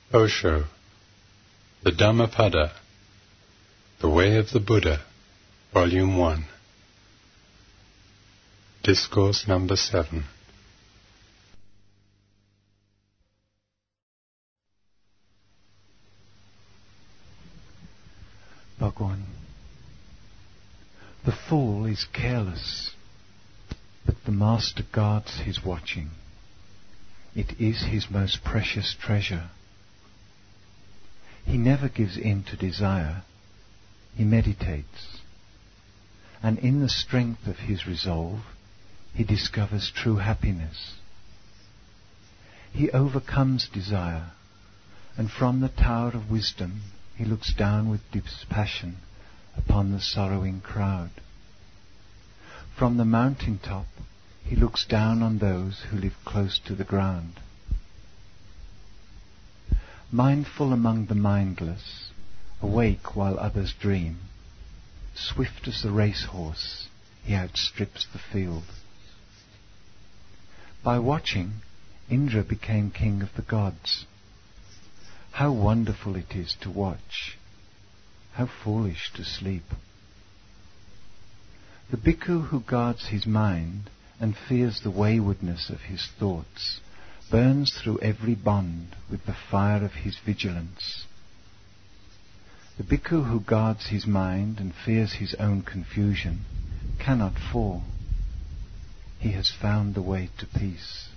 Osho, the Dhammapada, The Way of the Buddha, Volume 1, Discourse number 7. Bhagwan, the fool is careless, but the Master guards his watching. It is his most precious treasure. He never gives in to desire. He meditates, and in the strength of his resolve, he discovers true happiness. He overcomes desire, and from the tower of wisdom he looks down with dispassion upon the sorrowing crowd. From the mountain top he looks down on those who live close to the ground. Mindful among the mindless, awake while others dream, swift as the racehorse, he outstrips the field. By watching, Indra became king of the gods. How wonderful it is to watch! How foolish to sleep! The bhikkhu who guards his mind and fears the waywardness of his thoughts burns through every bond with the fire of his vigilance. The bhikkhu who guards his mind and fears his own confusion cannot fall. He has found the way to peace.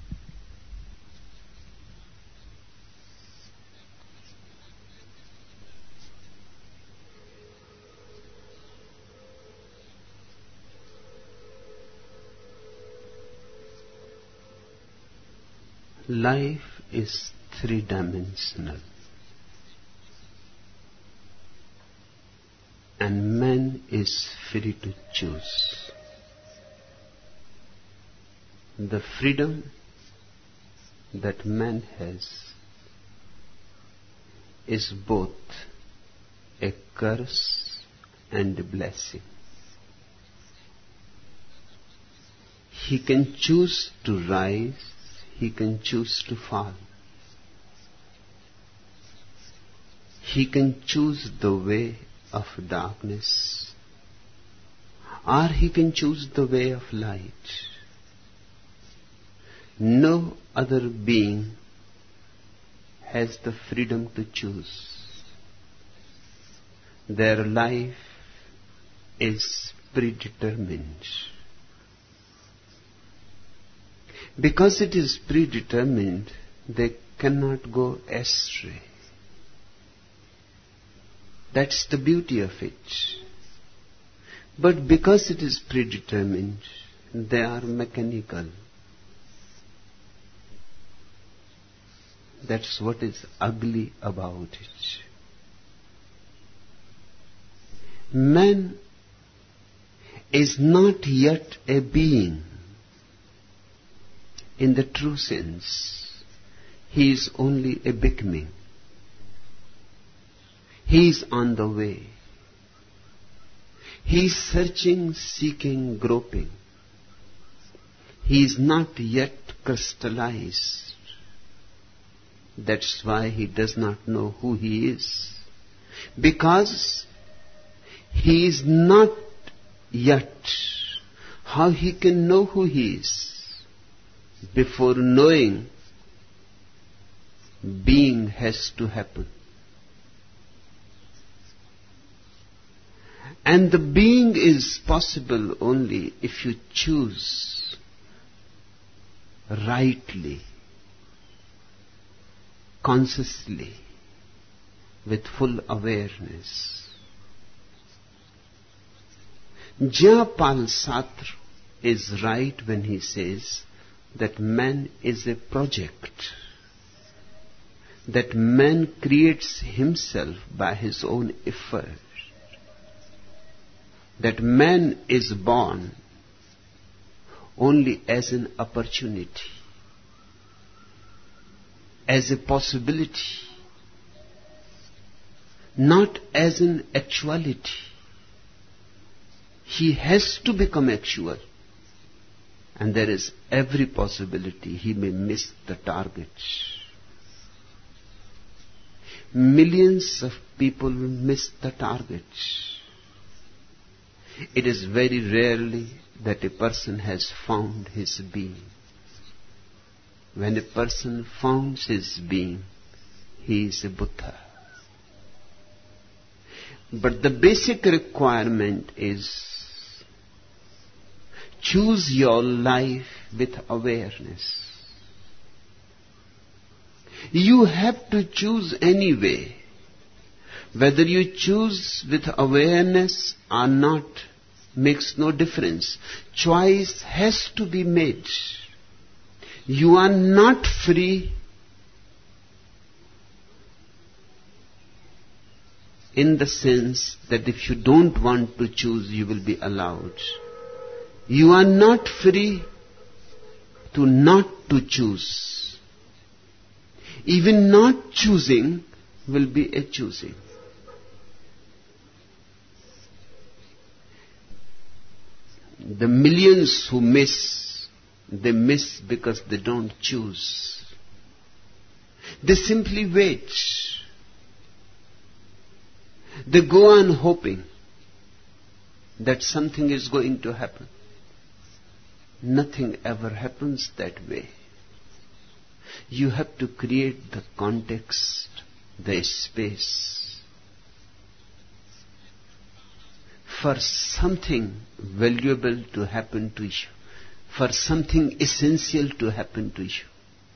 Life is three-dimensional, and man is free to choose. The freedom that man has is both a curse and a blessing. He can choose to rise, he can choose to fall. He can choose the way of darkness, or he can choose the way of light. No other being has the freedom to choose. Their life is predetermined. Because it is predetermined, they cannot go astray. That's the beauty of it. But because it is predetermined, they are mechanical. That's what is ugly about it. Man is not yet a being in the true sense. He is only a becoming. He is on the way. He is searching, seeking, groping. He is not yet crystallized. That's why he does not know who he is. Because he is not yet. How he can know who he is? Before knowing, being has to happen. And the being is possible only if you choose rightly, consciously, with full awareness. Jean-Paul Sartre is right when he says that man is a project, that man creates himself by his own effort, that man is born only as an opportunity, as a possibility, not as an actuality. He has to become actual. And there is every possibility he may miss the target. millions of people miss the target. It is very rarely that a person has found his being. When a person finds his being, he is a Buddha. But the basic requirement is choose your life with awareness. You have to choose anyway. Whether you choose with awareness or not makes no difference. Choice has to be made. You are not free in the sense that if you don't want to choose, you will be allowed. You are not free to not to choose. Even not choosing will be a choosing. The millions who miss, they miss because they don't choose. They simply wait. They go on hoping that something is going to happen. Nothing ever happens that way. You have to create the context, the space, for something valuable to happen to you, for something essential to happen to you.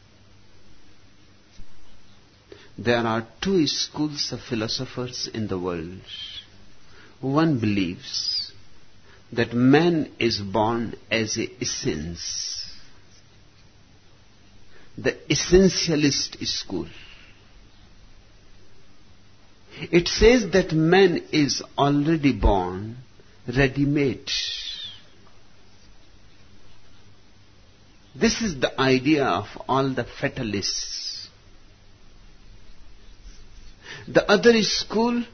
There are two schools of philosophers in the world. One believes that man is born as an essence, the essentialist school. It says that man is already born, ready-made. This is the idea of all the fatalists. The other school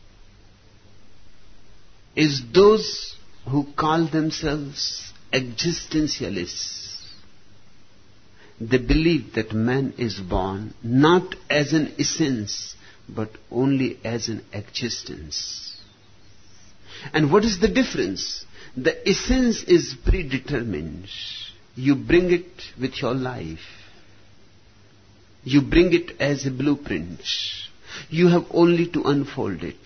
is those who call themselves existentialists. They believe that man is born not as an essence, but only as an existence. And what is the difference? The essence is predetermined. You bring it with your life. You bring it as a blueprint. You have only to unfold it.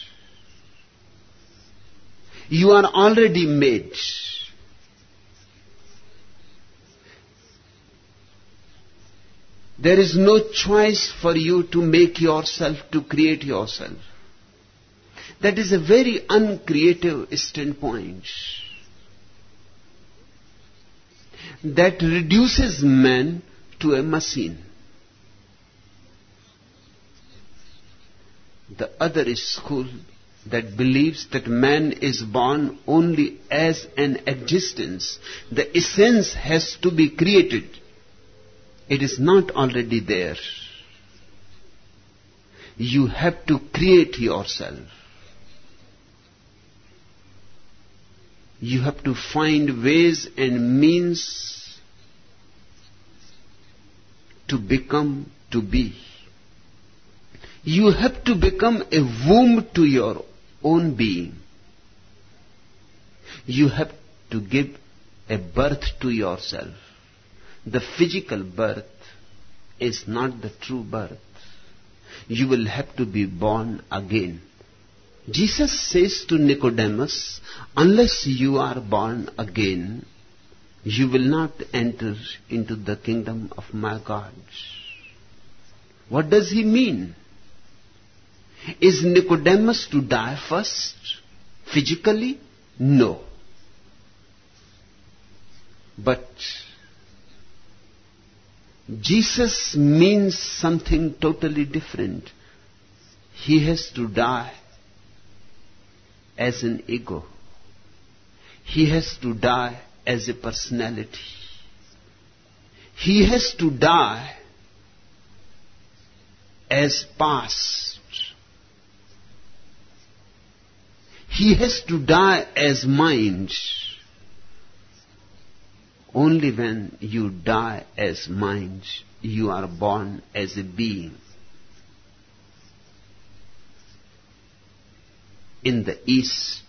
You are already made. There is no choice for you to make yourself, to create yourself. That is a very uncreative standpoint. That reduces man to a machine. The other school that believes that man is born only as an existence. The essence has to be created. It is not already there. You have to create yourself. You have to find ways and means to become, to be. You have to become a womb to your own being. You have to give a birth to yourself. The physical birth is not the true birth. You will have to be born again. Jesus says to Nicodemus, unless you are born again, you will not enter into the kingdom of my God. What does he mean? Is Nicodemus to die first? Physically? No. But Jesus means something totally different. He has to die as an ego. He has to die as a personality. He has to die as past. He has to die as mind. Only when you die as mind, you are born as a being. in the East,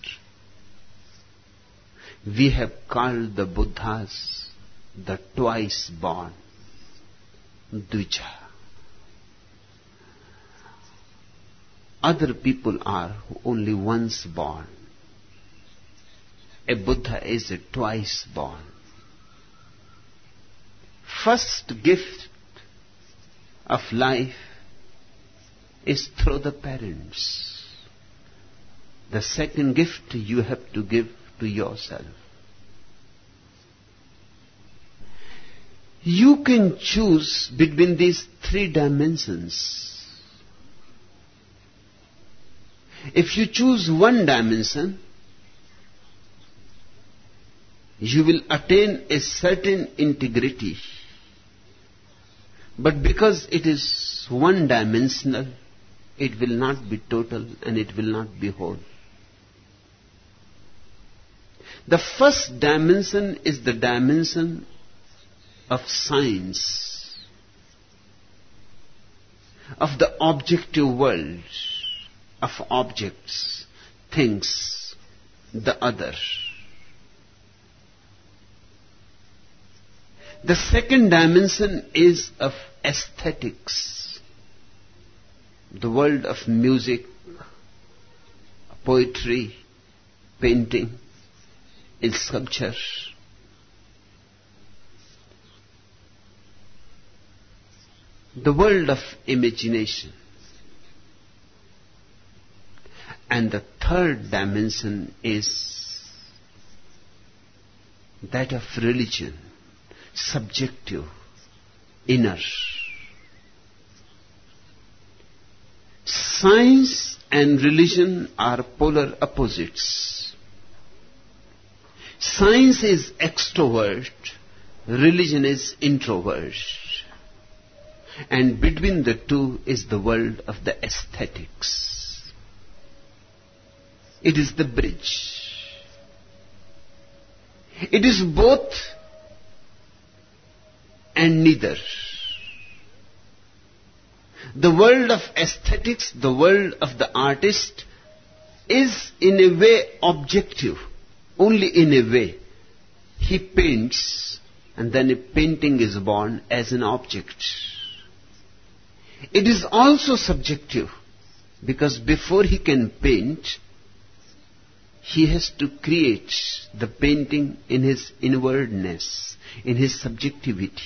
we have called the Buddhas the twice born, Dvija. Other people are only once born. A Buddha is a twice born. First gift of life is through the parents. The second gift you have to give to yourself. You can choose between these three dimensions. If you choose one dimension, you will attain a certain integrity. But because it is one-dimensional, it will not be total and it will not be whole. The first dimension is the dimension of science, of the objective world, of objects, things, the other. The second dimension is of aesthetics, the world of music, poetry, painting, sculpture. The world of imagination. And the third dimension is that of religion, subjective, inner. Science and religion are polar opposites. Science is extrovert, religion is introvert. And between the two is the world of the aesthetics. It is the bridge. It is both and neither. The world of aesthetics, the world of the artist, is in a way objective, only in a way. He paints, and then a painting is born as an object. It is also subjective, because before he can paint, he has to create the painting in his inwardness, in his subjectivity.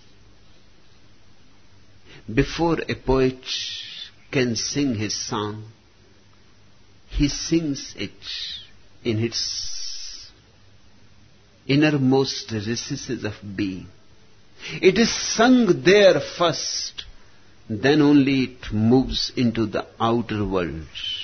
Before a poet can sing his song, he sings it in its innermost recesses of being. It is sung there first, then only it moves into the outer world.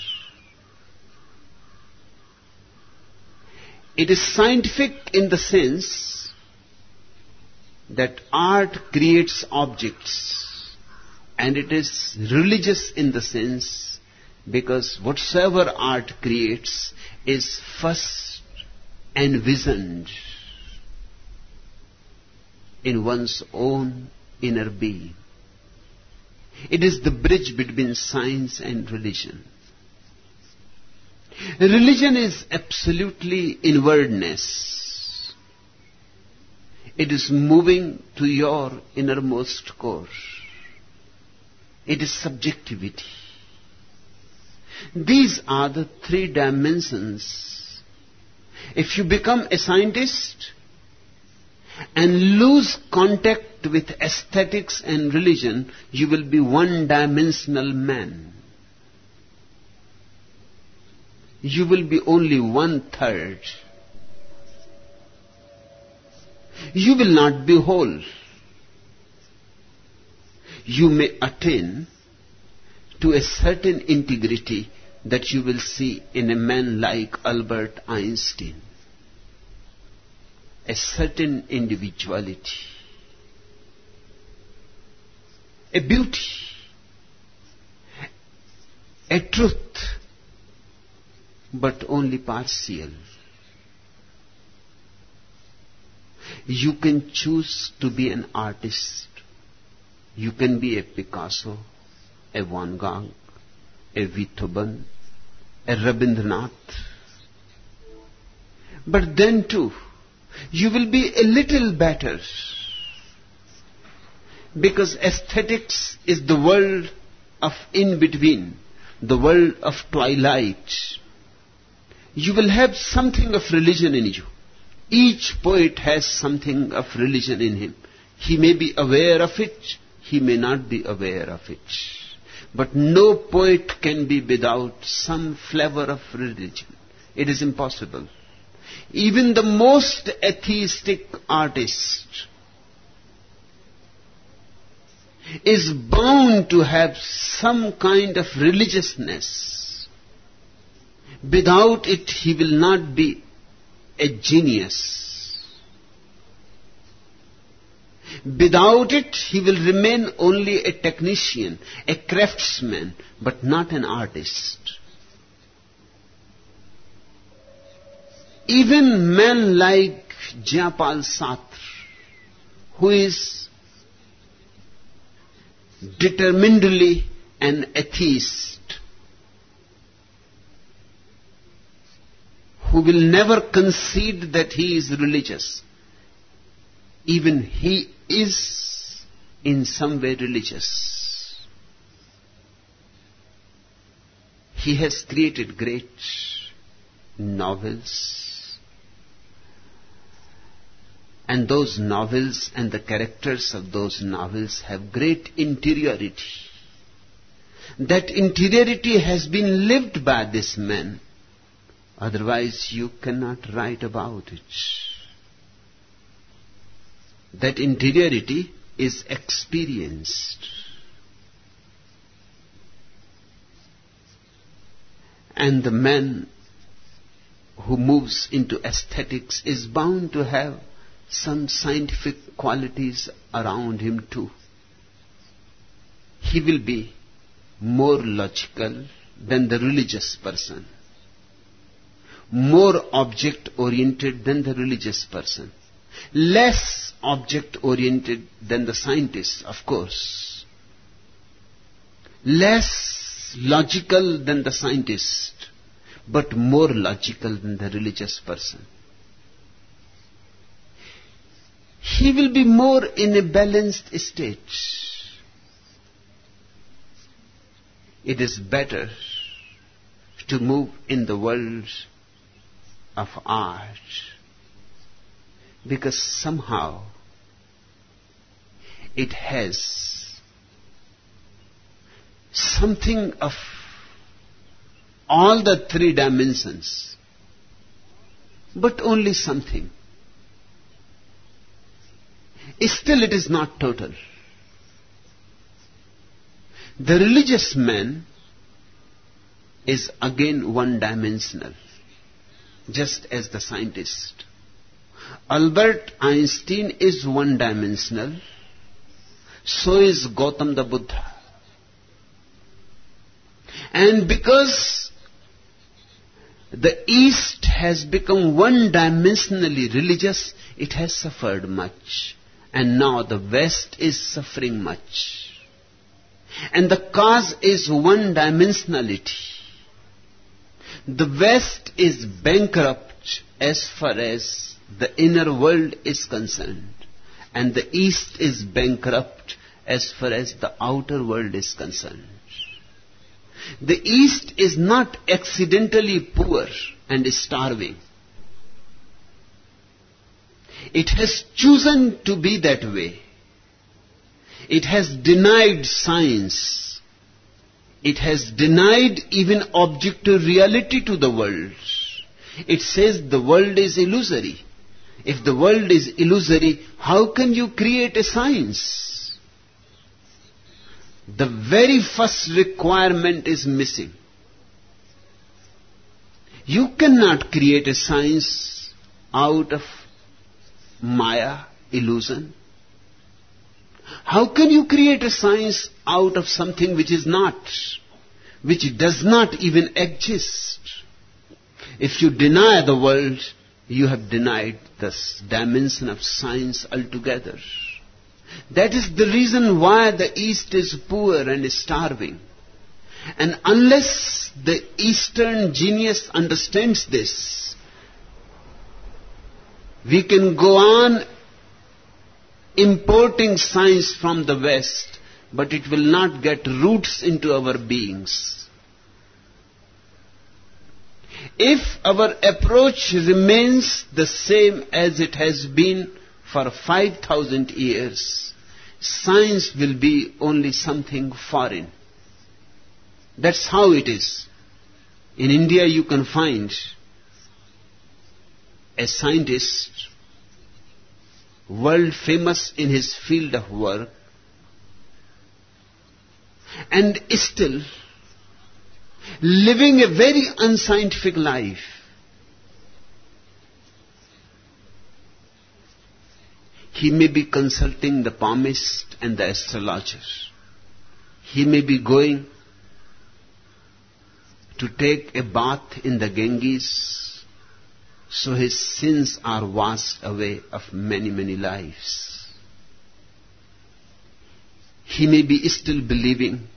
It is scientific in the sense that art creates objects, and it is religious in the sense because whatsoever art creates is first envisioned in one's own inner being. It is the bridge between science and religion. Religion is absolutely inwardness. It is moving to your innermost core. It is subjectivity. These are the three dimensions. If you become a scientist and lose contact with aesthetics and religion, you will be one-dimensional man. You will be only one-third. You will not be whole. You may attain to a certain integrity that you will see in a man like Albert Einstein. A certain individuality. A beauty. A truth. But only partial. You can choose to be an artist. You can be a Picasso, a Van Gogh, a Beethoven, a Rabindranath. But then too, you will be a little better, because aesthetics is the world of in-between, the world of twilight. You will have something of religion in you. Each poet has something of religion in him. He may be aware of it, he may not be aware of it. But no poet can be without some flavor of religion. It is impossible. Even the most atheistic artist is bound to have some kind of religiousness. Without it, he will not be a genius. Without it, he will remain only a technician, a craftsman, but not an artist. Even men like Jean-Paul Sartre, who is determinedly an atheist, who will never concede that he is religious, even he is in some way religious. He has created great novels, and those novels and the characters of those novels have great interiority. That interiority has been lived by this man. Otherwise you cannot write about it. That interiority is experienced. And the man who moves into aesthetics is bound to have some scientific qualities around him too. He will be more logical than the religious person, more object-oriented than the religious person, less object-oriented than the scientist, of course, less logical than the scientist, but more logical than the religious person. He will be more in a balanced state. It is better to move in the world of art, because somehow it has something of all the three dimensions, but only something. Still it is not total. The religious man is again one-dimensional, just as the scientist. Albert Einstein is one-dimensional, so is Gautam the Buddha. And because the East has become one-dimensionally religious, it has suffered much. And now the West is suffering much. And the cause is one-dimensionality. The West is bankrupt as far as the inner world is concerned, and the East is bankrupt as far as the outer world is concerned. The East is not accidentally poor and starving. It has chosen to be that way. It has denied science. It has denied even objective reality to the world. It says the world is illusory. If the world is illusory, how can you create a science? The very first requirement is missing. You cannot create a science out of Maya, illusion. How can you create a science out of something which is not, which does not even exist? If you deny the world, you have denied this dimension of science altogether. That is the reason why the East is poor and starving. And unless the Eastern genius understands this, we can go on importing science from the West, but it will not get roots into our beings. If our approach remains the same as it has been for 5,000 years, science will be only something foreign. That's how it is. In India you can find a scientist, world famous in his field of work, and still living a very unscientific life. He may be consulting the palmist and the astrologer. He may be going to take a bath in the Ganges, so his sins are washed away of many, many lives. He may be still believing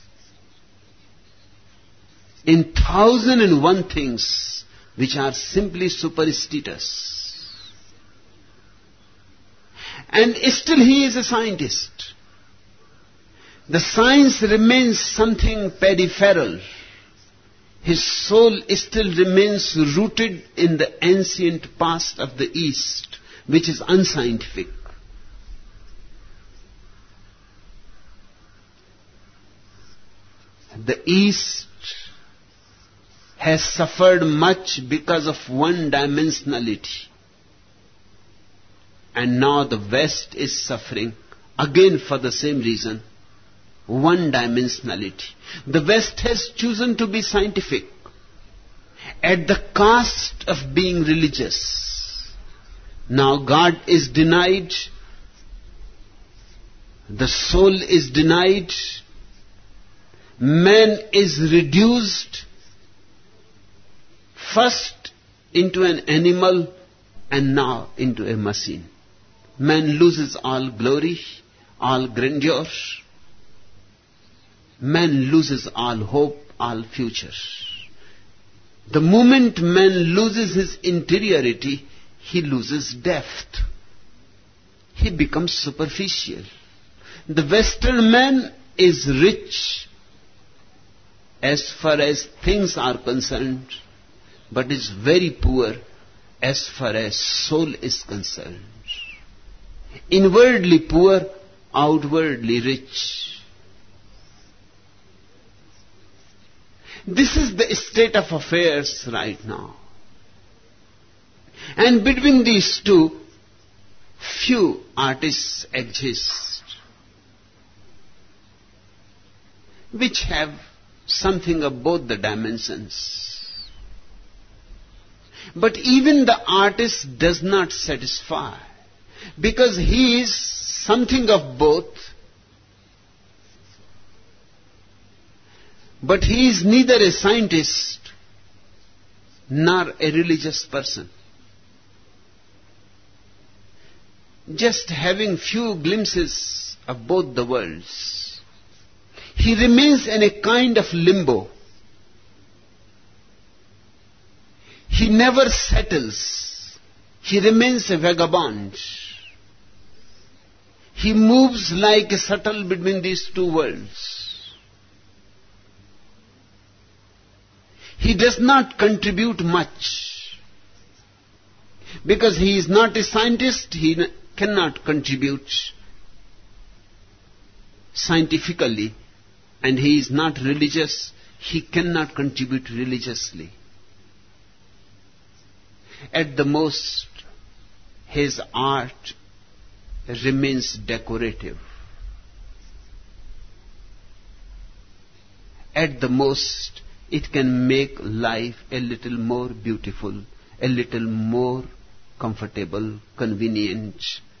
in 1,001 things which are simply superstitious. And still he is a scientist. The science remains something peripheral. His soul still remains rooted in the ancient past of the East, which is unscientific. The East has suffered much because of one-dimensionality. And now the West is suffering again for the same reason. One-dimensionality. The West has chosen to be scientific at the cost of being religious. Now God is denied, the soul is denied, man is reduced first into an animal and now into a machine. Man loses all glory, all grandeur. Man loses all hope, all future. The moment man loses his interiority, he loses depth. He becomes superficial. The Western man is rich as far as things are concerned, but is very poor as far as soul is concerned. Inwardly poor, outwardly rich. This is the state of affairs right now. And between these two, few artists exist which have something of both the dimensions. But even the artist does not satisfy, because he is something of both, but he is neither a scientist nor a religious person. Just having few glimpses of both the worlds, he remains in a kind of limbo. He never settles. He remains a vagabond. He moves like a shuttle between these two worlds. He does not contribute much. Because he is not a scientist, he cannot contribute scientifically. And he is not religious, he cannot contribute religiously. At the most, his art remains decorative. At the most, it can make life a little more beautiful, a little more comfortable, convenient.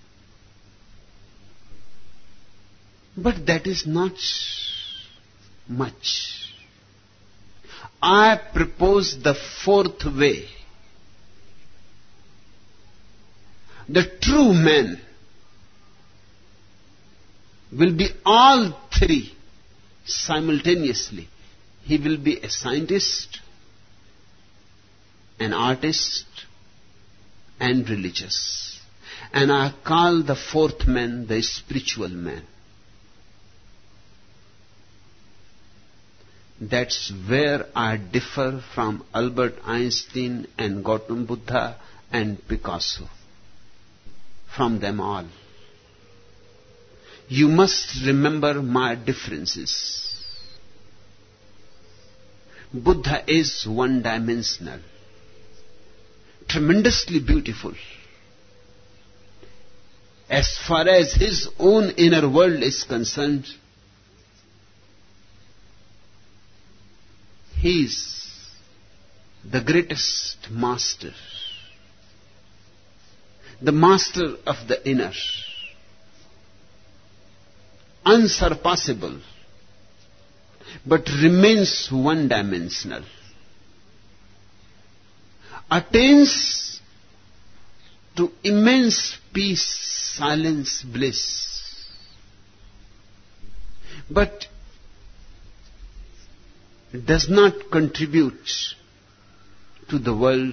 But that is not much. I propose the fourth way. The true man will be all three simultaneously. he will be a scientist, an artist, and religious. And I call the fourth man the spiritual man. That's where I differ from Albert Einstein and Gautam Buddha and Picasso. From them all. You must remember my differences. Buddha is one-dimensional, tremendously beautiful. As far as his own inner world is concerned, he is the greatest master, the master of the inner, unsurpassable, but remains one-dimensional, attains to immense peace, silence, bliss, but does not contribute to the world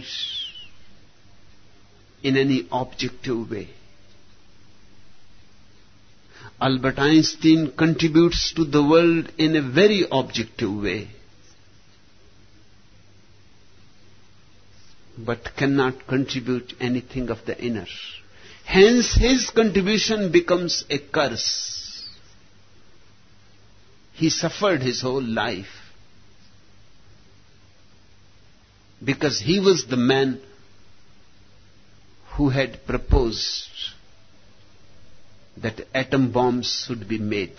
in any objective way. Albert Einstein contributes to the world in a very objective way, but cannot contribute anything of the inner. Hence his contribution becomes a curse. He suffered his whole life because he was the man who had proposed that atom bombs should be made.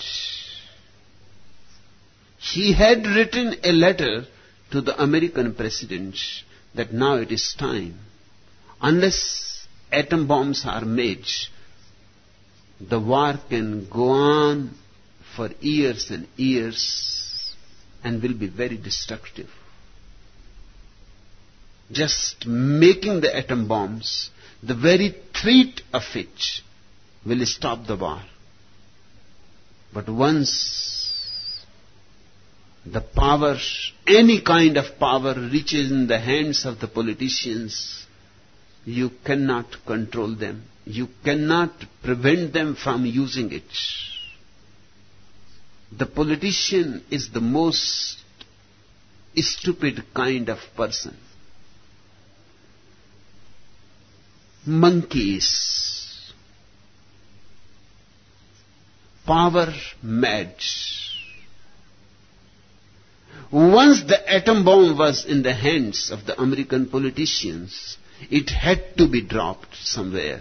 He had written a letter to the American president that now it is time. Unless atom bombs are made, the war can go on for years and years and will be very destructive. Just making the atom bombs, the very threat of it will stop the war. But once the power, any kind of power, reaches in the hands of the politicians, you cannot control them. You cannot prevent them from using it. The politician is the most stupid kind of person. Monkeys, power mad. Once the atom bomb was in the hands of the American politicians, it had to be dropped somewhere.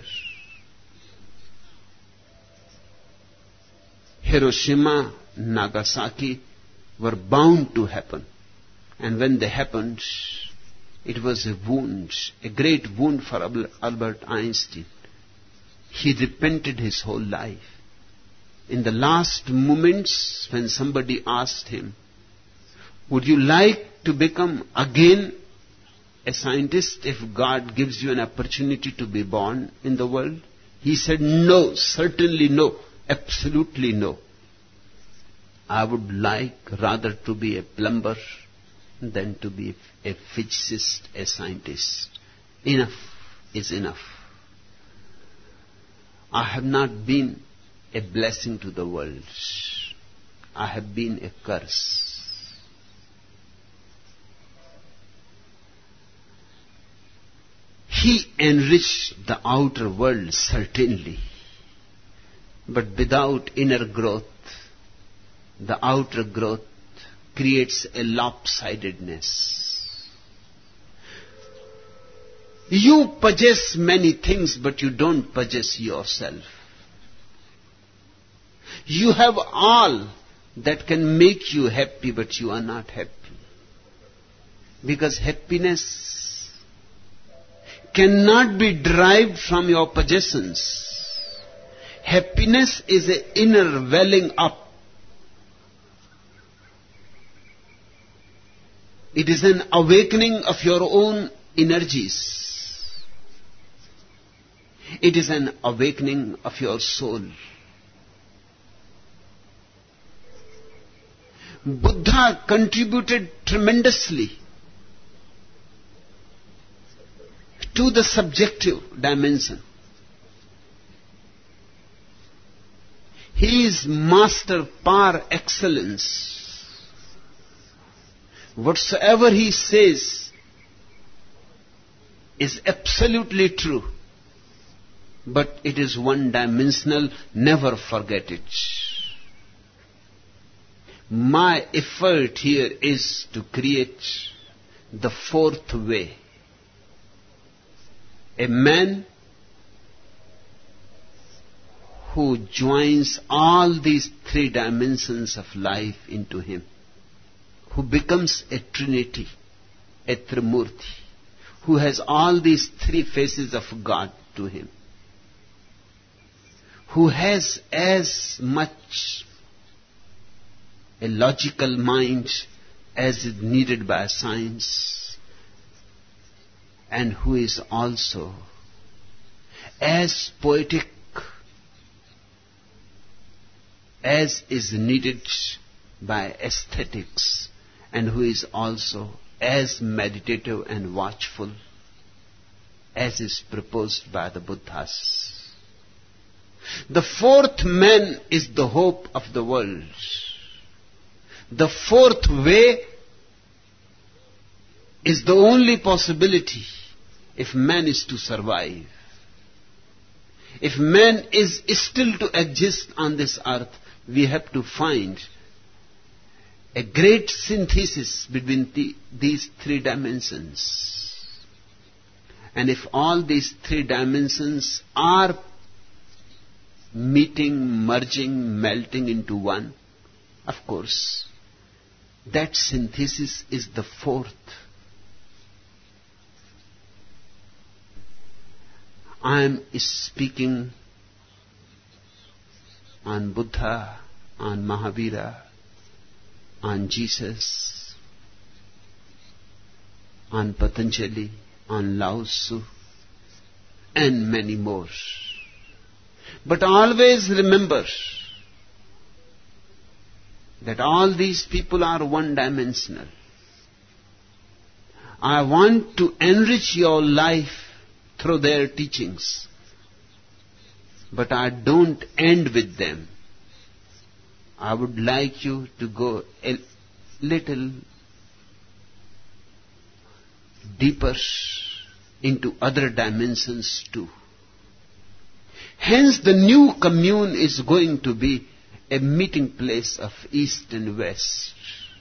Hiroshima, Nagasaki were bound to happen. And when they happened, it was a wound, a great wound for Albert Einstein. He repented his whole life. In the last moments, when somebody asked him, would you like to become again a scientist if God gives you an opportunity to be born in the world? He said, no, certainly no, absolutely no. I would like rather to be a plumber than to be a physicist, a scientist. Enough is enough. I have not been a blessing to the world. I have been a curse. He enriched the outer world, certainly. But without inner growth, the outer growth creates a lopsidedness. You possess many things, but you don't possess yourself. You have all that can make you happy, but you are not happy. Because happiness cannot be derived from your possessions. Happiness is an inner welling up. It is an awakening of your own energies. It is an awakening of your soul. Buddha contributed tremendously to the subjective dimension. He is master par excellence. Whatsoever he says is absolutely true, but it is one-dimensional. Never forget it. My effort here is to create the fourth way. A man who joins all these three dimensions of life into him, who becomes a trinity, a Trimurti, who has all these three faces of God to him, who has as much a logical mind as is needed by science, and who is also as poetic as is needed by aesthetics, and who is also as meditative and watchful as is proposed by the Buddhas. The fourth man is the hope of the world. The fourth way is the only possibility if man is to survive. If man is still to exist on this earth, we have to find a great synthesis between these three dimensions. And if all these three dimensions are meeting, merging, melting into one, of course, that synthesis is the fourth. I am speaking on Buddha, on Mahavira, on Jesus, on Patanjali, on Lao Tzu, and many more. But always remember that all these people are one-dimensional. I want to enrich your life through their teachings, but I don't end with them. I would like you to go a little deeper into other dimensions too. Hence, the new commune is going to be a meeting place of East and West,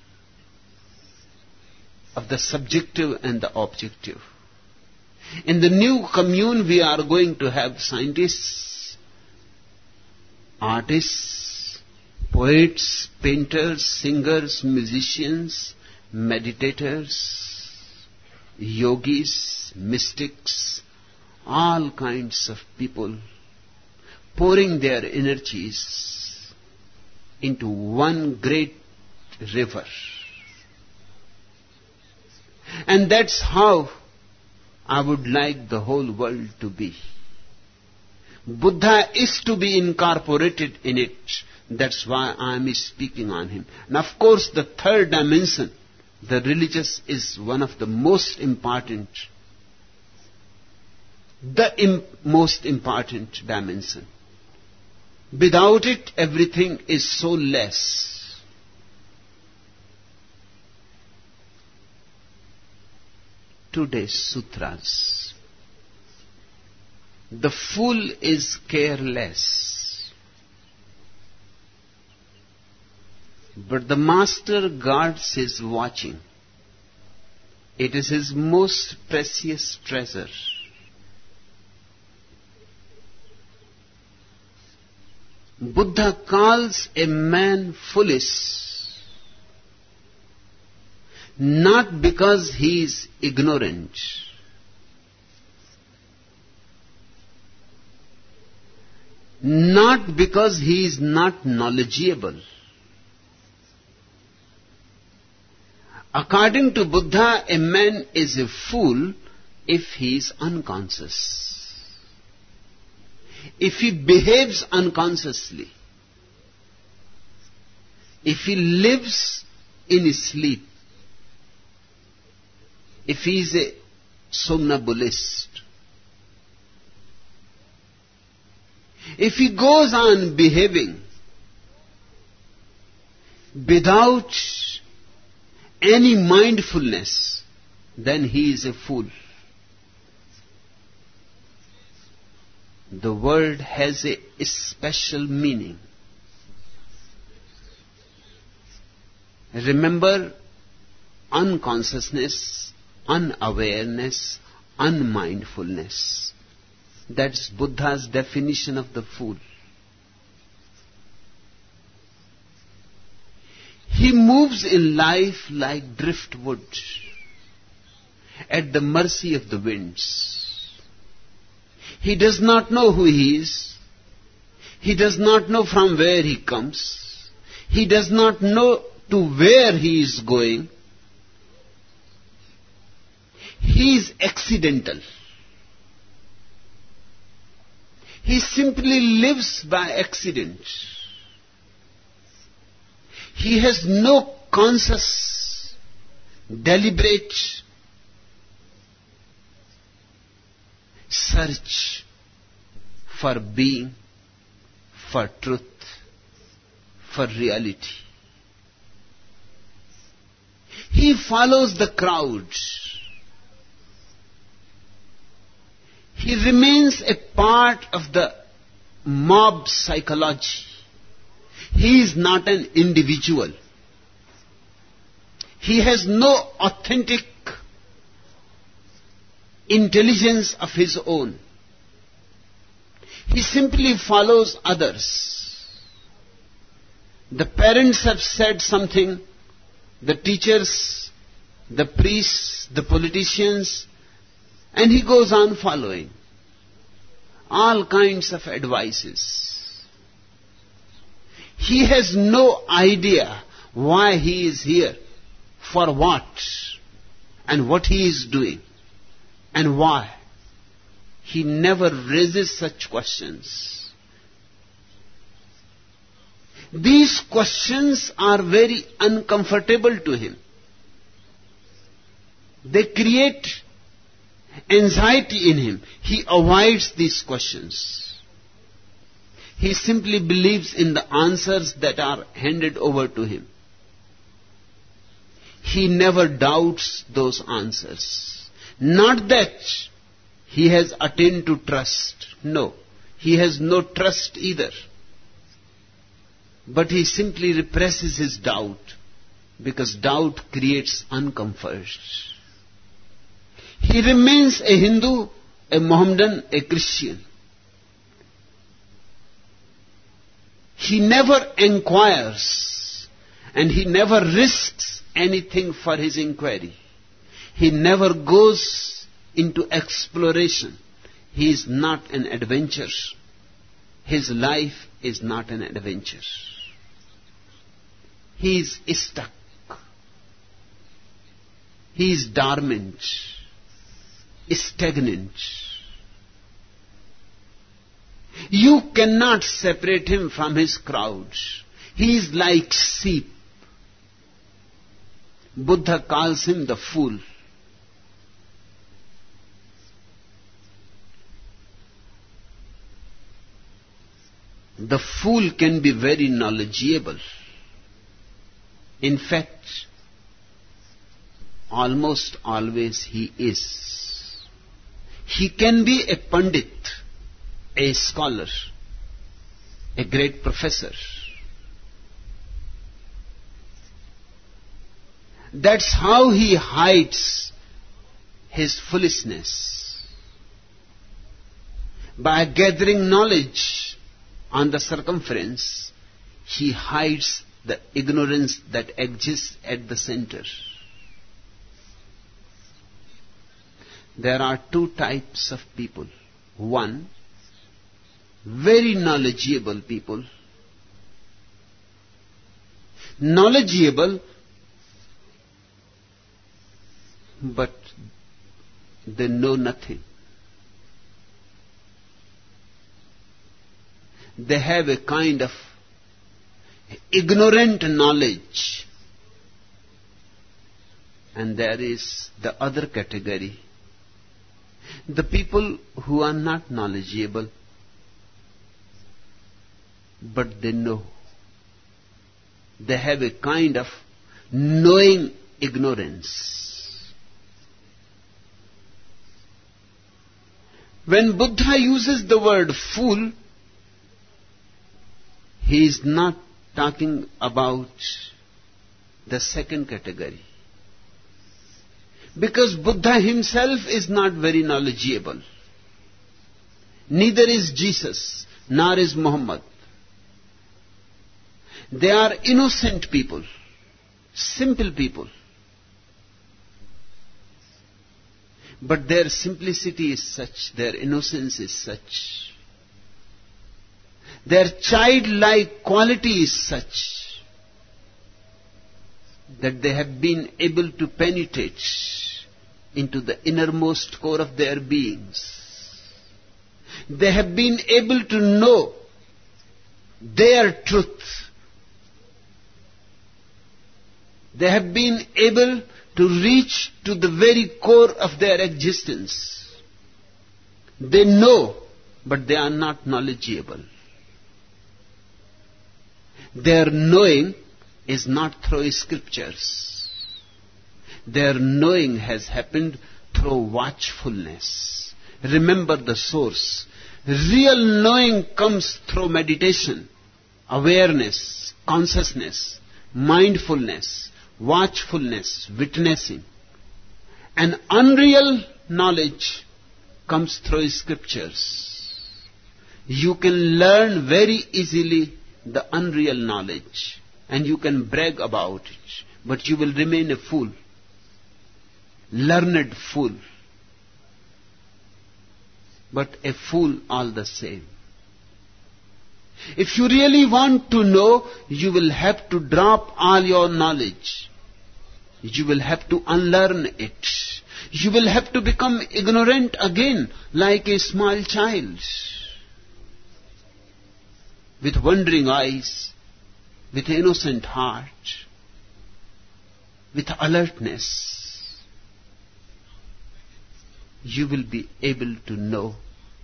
of the subjective and the objective. In the new commune, we are going to have scientists, artists, poets, painters, singers, musicians, meditators, yogis, mystics, all kinds of people pouring their energies into one great river. And that's how I would like the whole world to be. Buddha is to be incorporated in it. That's why I am speaking on him. And of course, the third dimension, the religious, is one of the most important, most important dimension. Without it, everything is so less. Today's sutras. The fool is careless, but the master guards his watching. It is his most precious treasure. Buddha calls a man foolish, not because he is ignorant, not because he is not knowledgeable. According to Buddha, a man is a fool if he is unconscious. If he behaves unconsciously, if he lives in sleep, if he is a somnambulist, if he goes on behaving without any mindfulness, then he is a fool. The word has a special meaning. Remember, unconsciousness, unawareness, unmindfulness. That's Buddha's definition of the fool. He moves in life like driftwood, at the mercy of the winds. He does not know who he is. He does not know from where he comes. He does not know to where he is going. He is accidental. He simply lives by accident. He has no conscious, deliberate search for being, for truth, for reality. He follows the crowd. He remains a part of the mob psychology. He is not an individual. He has no authentic intelligence of his own. He simply follows others. The parents have said something, the teachers, the priests, the politicians, and he goes on following all kinds of advices. He has no idea why he is here, for what, and what he is doing, and why. He never raises such questions. These questions are very uncomfortable to him. They create anxiety in him. He avoids these questions. He simply believes in the answers that are handed over to him. He never doubts those answers. Not that he has attained to trust. No, he has no trust either. But he simply represses his doubt, because doubt creates uncomfort. He remains a Hindu, a Mohammedan, a Christian. He never inquires, and he never risks anything for his inquiry. He never goes into exploration. He is not an adventurer. His life is not an adventure. He is stuck. He is dormant, stagnant. You cannot separate him from his crowd. He is like sheep. Buddha calls him the fool. The fool can be very knowledgeable. In fact, almost always he is. He can be a pandit, a scholar, a great professor. That's how he hides his foolishness. By gathering knowledge on the circumference, he hides the ignorance that exists at the center. There are two types of people. One, very knowledgeable people. Knowledgeable, but they know nothing. They have a kind of ignorant knowledge and there is the other category. The people who are not knowledgeable, but they know. They have a kind of knowing ignorance. When Buddha uses the word fool, he is not talking about the second category. Because Buddha himself is not very knowledgeable. Neither is Jesus, nor is Muhammad. They are innocent people, simple people. But their simplicity is such, their innocence is such, their childlike quality is such, that they have been able to penetrate into the innermost core of their beings. They have been able to know their truth. They have been able to reach to the very core of their existence. They know, but they are not knowledgeable. Their knowing is not through scriptures. Their knowing has happened through watchfulness. Remember the source. Real knowing comes through meditation, awareness, consciousness, mindfulness, watchfulness, witnessing. And unreal knowledge comes through scriptures. You can learn very easily the unreal knowledge, and you can brag about it, but you will remain a fool, learned fool, but a fool all the same. If you really want to know, you will have to drop all your knowledge. You will have to unlearn it. You will have to become ignorant again, like a small child, with wondering eyes, with innocent heart, with alertness. You will be able to know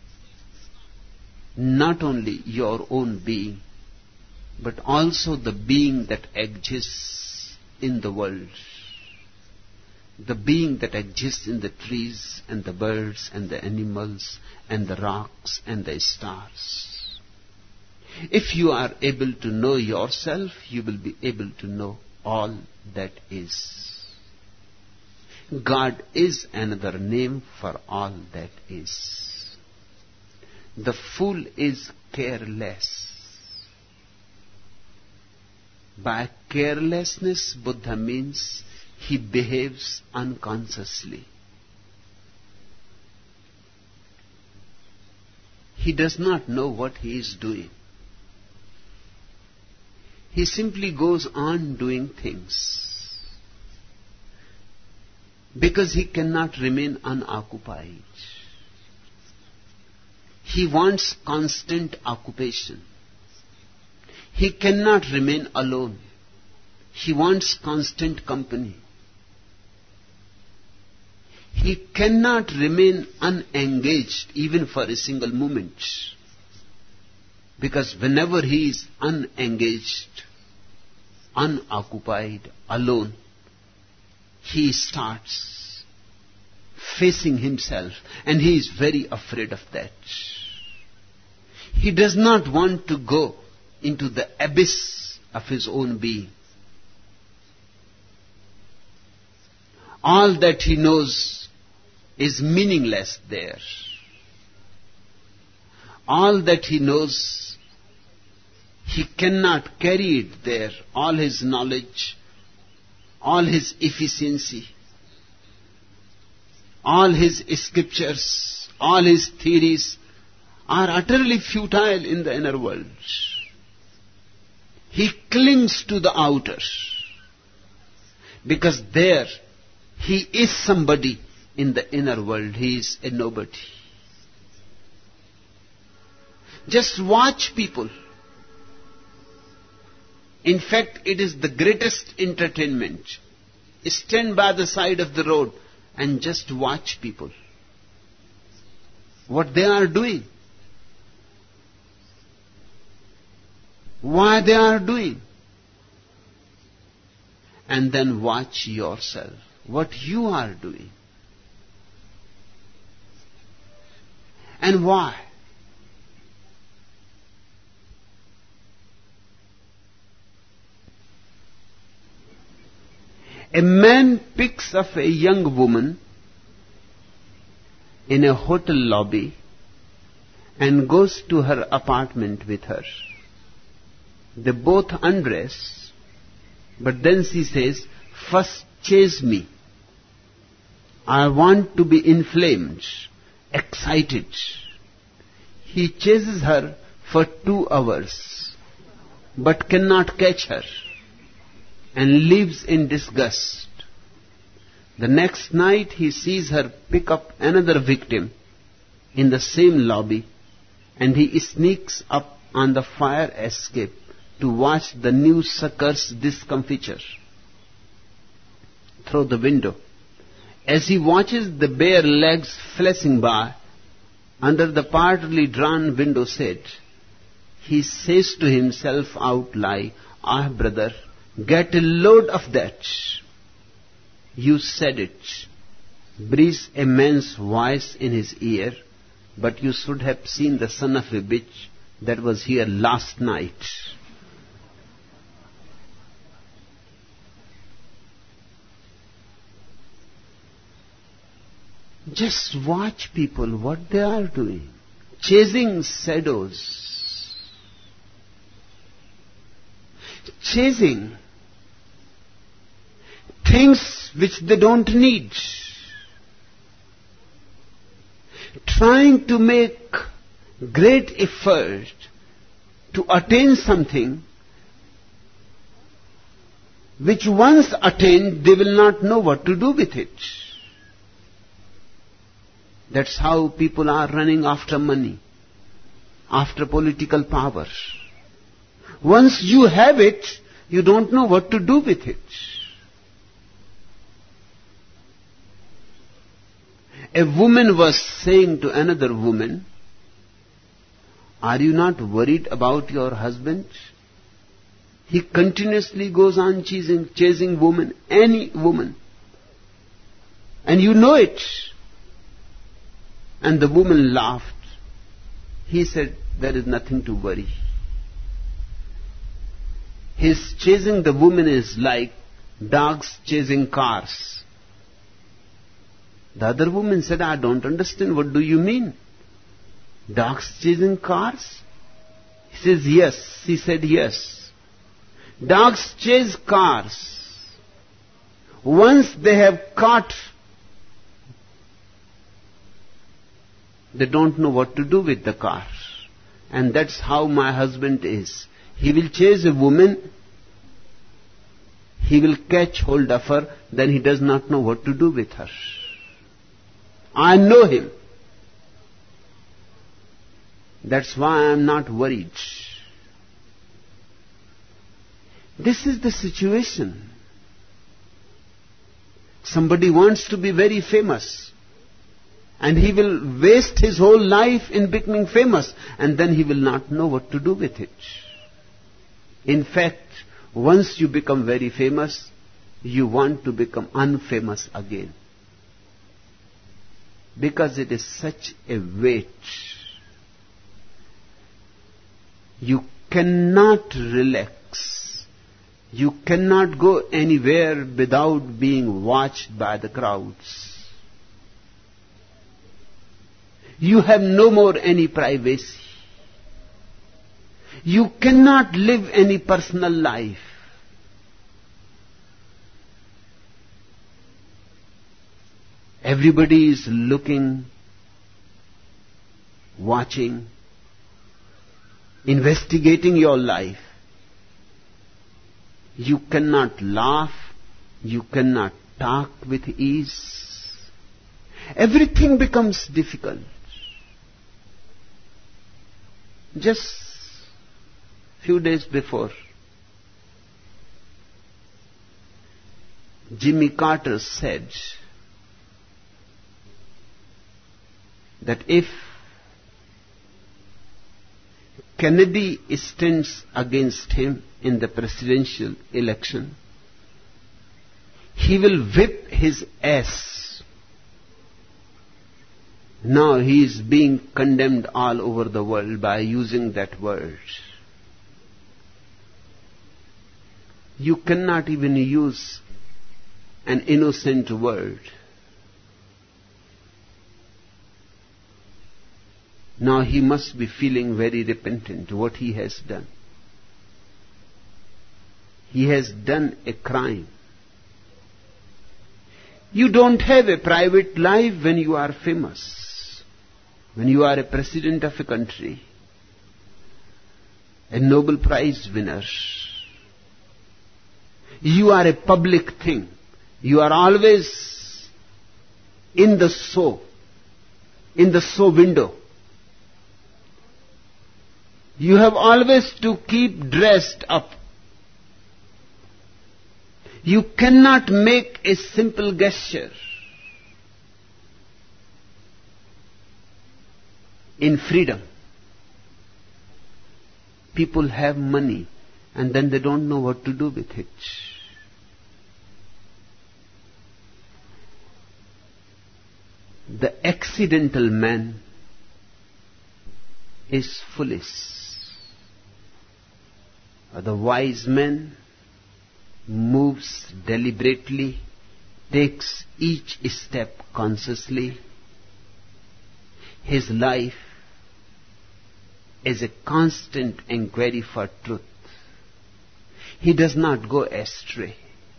not only your own being, but also the being that exists in the world. The being that exists in the trees and the birds and the animals and the rocks and the stars. If you are able to know yourself, you will be able to know all that is. God is another name for all that is. The fool is careless. By carelessness, Buddha means he behaves unconsciously. He does not know what he is doing. He simply goes on doing things because he cannot remain unoccupied. He wants constant occupation. He cannot remain alone. He wants constant company. He cannot remain unengaged even for a single moment. Because whenever he is unengaged, unoccupied, alone, he starts facing himself, and he is very afraid of that. He does not want to go into the abyss of his own being. All that he knows is meaningless there. All that he knows, he cannot carry it there. All his knowledge, all his efficiency, all his scriptures, all his theories are utterly futile in the inner world. He clings to the outer because there he is somebody in the inner world. He is a nobody. Just watch people. In fact, it is the greatest entertainment stand by the side of the road and just watch people, what they are doing, why they are doing, and then watch yourself, what you are doing, and why. A man picks up a young woman in a hotel lobby and goes to her apartment with her. They both undress, but then she says, "First chase me. I want to be inflamed, excited." He chases her for 2 hours, but cannot catch her, and lives in disgust. The next night he sees her pick up another victim in the same lobby, and he sneaks up on the fire escape to watch the new sucker's discomfiture through the window. As he watches the bare legs flashing by under the partly drawn window shade, he says to himself out loud, "Ah, brother, get a load of that." "You said it," breathes a man's voice in his ear, "but you should have seen the son of a bitch that was here last night." Just watch people, what they are doing. Chasing shadows. Chasing things which they don't need. Trying to make great effort to attain something which once attained they will not know what to do with it. That's how people are running after money, after political power. Once you have it, you don't know what to do with it. A woman was saying to another woman, "Are you not worried about your husband? He continuously goes on chasing women, any woman. And you know it." And the woman laughed. He said, "There is nothing to worry. His chasing the woman is like dogs chasing cars." The other woman said, "I don't understand. What do you mean? Dogs chasing cars?" He says, "Yes." She said, "Yes. Dogs chase cars. Once they have caught, they don't know what to do with the car. And that's how my husband is. He will chase a woman, he will catch hold of her, then he does not know what to do with her. I know him. That's why I am not worried." This is the situation. Somebody wants to be very famous, and he will waste his whole life in becoming famous, and then he will not know what to do with it. In fact, once you become very famous, you want to become unfamous again. Because it is such a weight. You cannot relax. You cannot go anywhere without being watched by the crowds. You have no more any privacy. You cannot live any personal life. Everybody is looking, watching, investigating your life. You cannot laugh, you cannot talk with ease. Everything becomes difficult. Just few days before, Jimmy Carter said that if Kennedy stands against him in the presidential election, he will whip his ass. Now he is being condemned all over the world by using that word. You cannot even use an innocent word. Now he must be feeling very repentant what he has done. He has done a crime. You don't have a private life when you are famous, when you are a president of a country, a Nobel Prize winner. You are a public thing. You are always in the show window. You have always to keep dressed up. You cannot make a simple gesture in freedom. People have money and then they don't know what to do with it. The accidental man is foolish. The wise man moves deliberately, takes each step consciously. His life is a constant inquiry for truth. He does not go astray.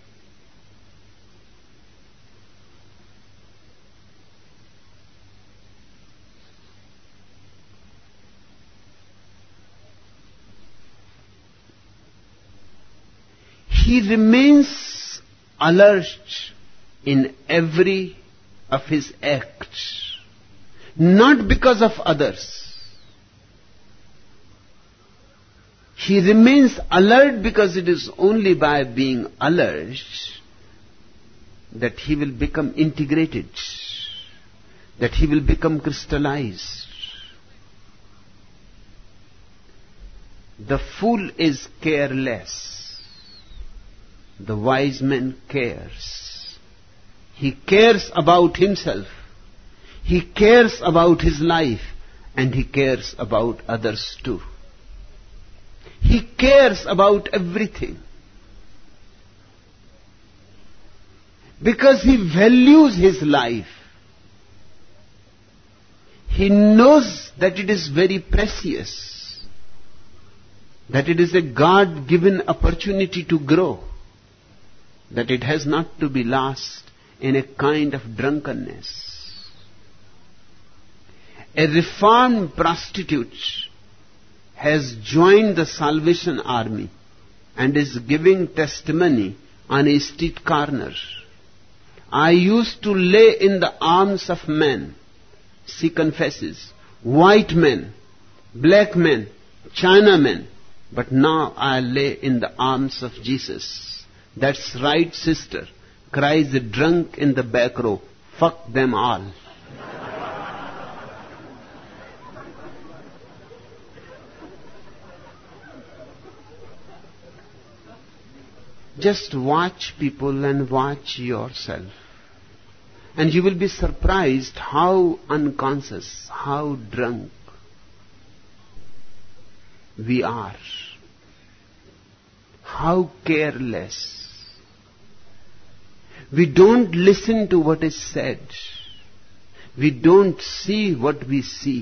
He remains alert in every of his acts, not because of others. He remains alert because it is only by being alert that he will become integrated, that he will become crystallized. The fool is careless. The wise man cares. He cares about himself. He cares about his life, and he cares about others too. He cares about everything. Because he values his life. He knows that it is very precious, that it is a God-given opportunity to grow, that it has not to be lost in a kind of drunkenness. A reformed prostitute has joined the Salvation Army and is giving testimony on a street corner. I used to lay in the arms of men, she confesses, white men, black men, Chinamen, but now I lay in the arms of Jesus. That's right, sister, cries the drunk in the back row. Fuck them all. Just watch people and watch yourself. And you will be surprised how unconscious, how drunk we are. How careless. We don't listen to what is said. We don't see what we see.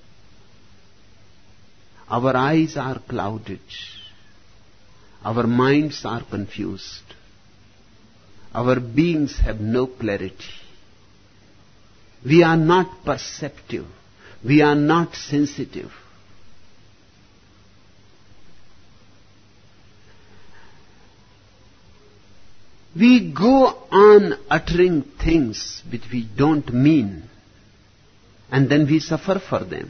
Our eyes are clouded. Our minds are confused. Our beings have no clarity. We are not perceptive. We are not sensitive. We go on uttering things which we don't mean, and then we suffer for them.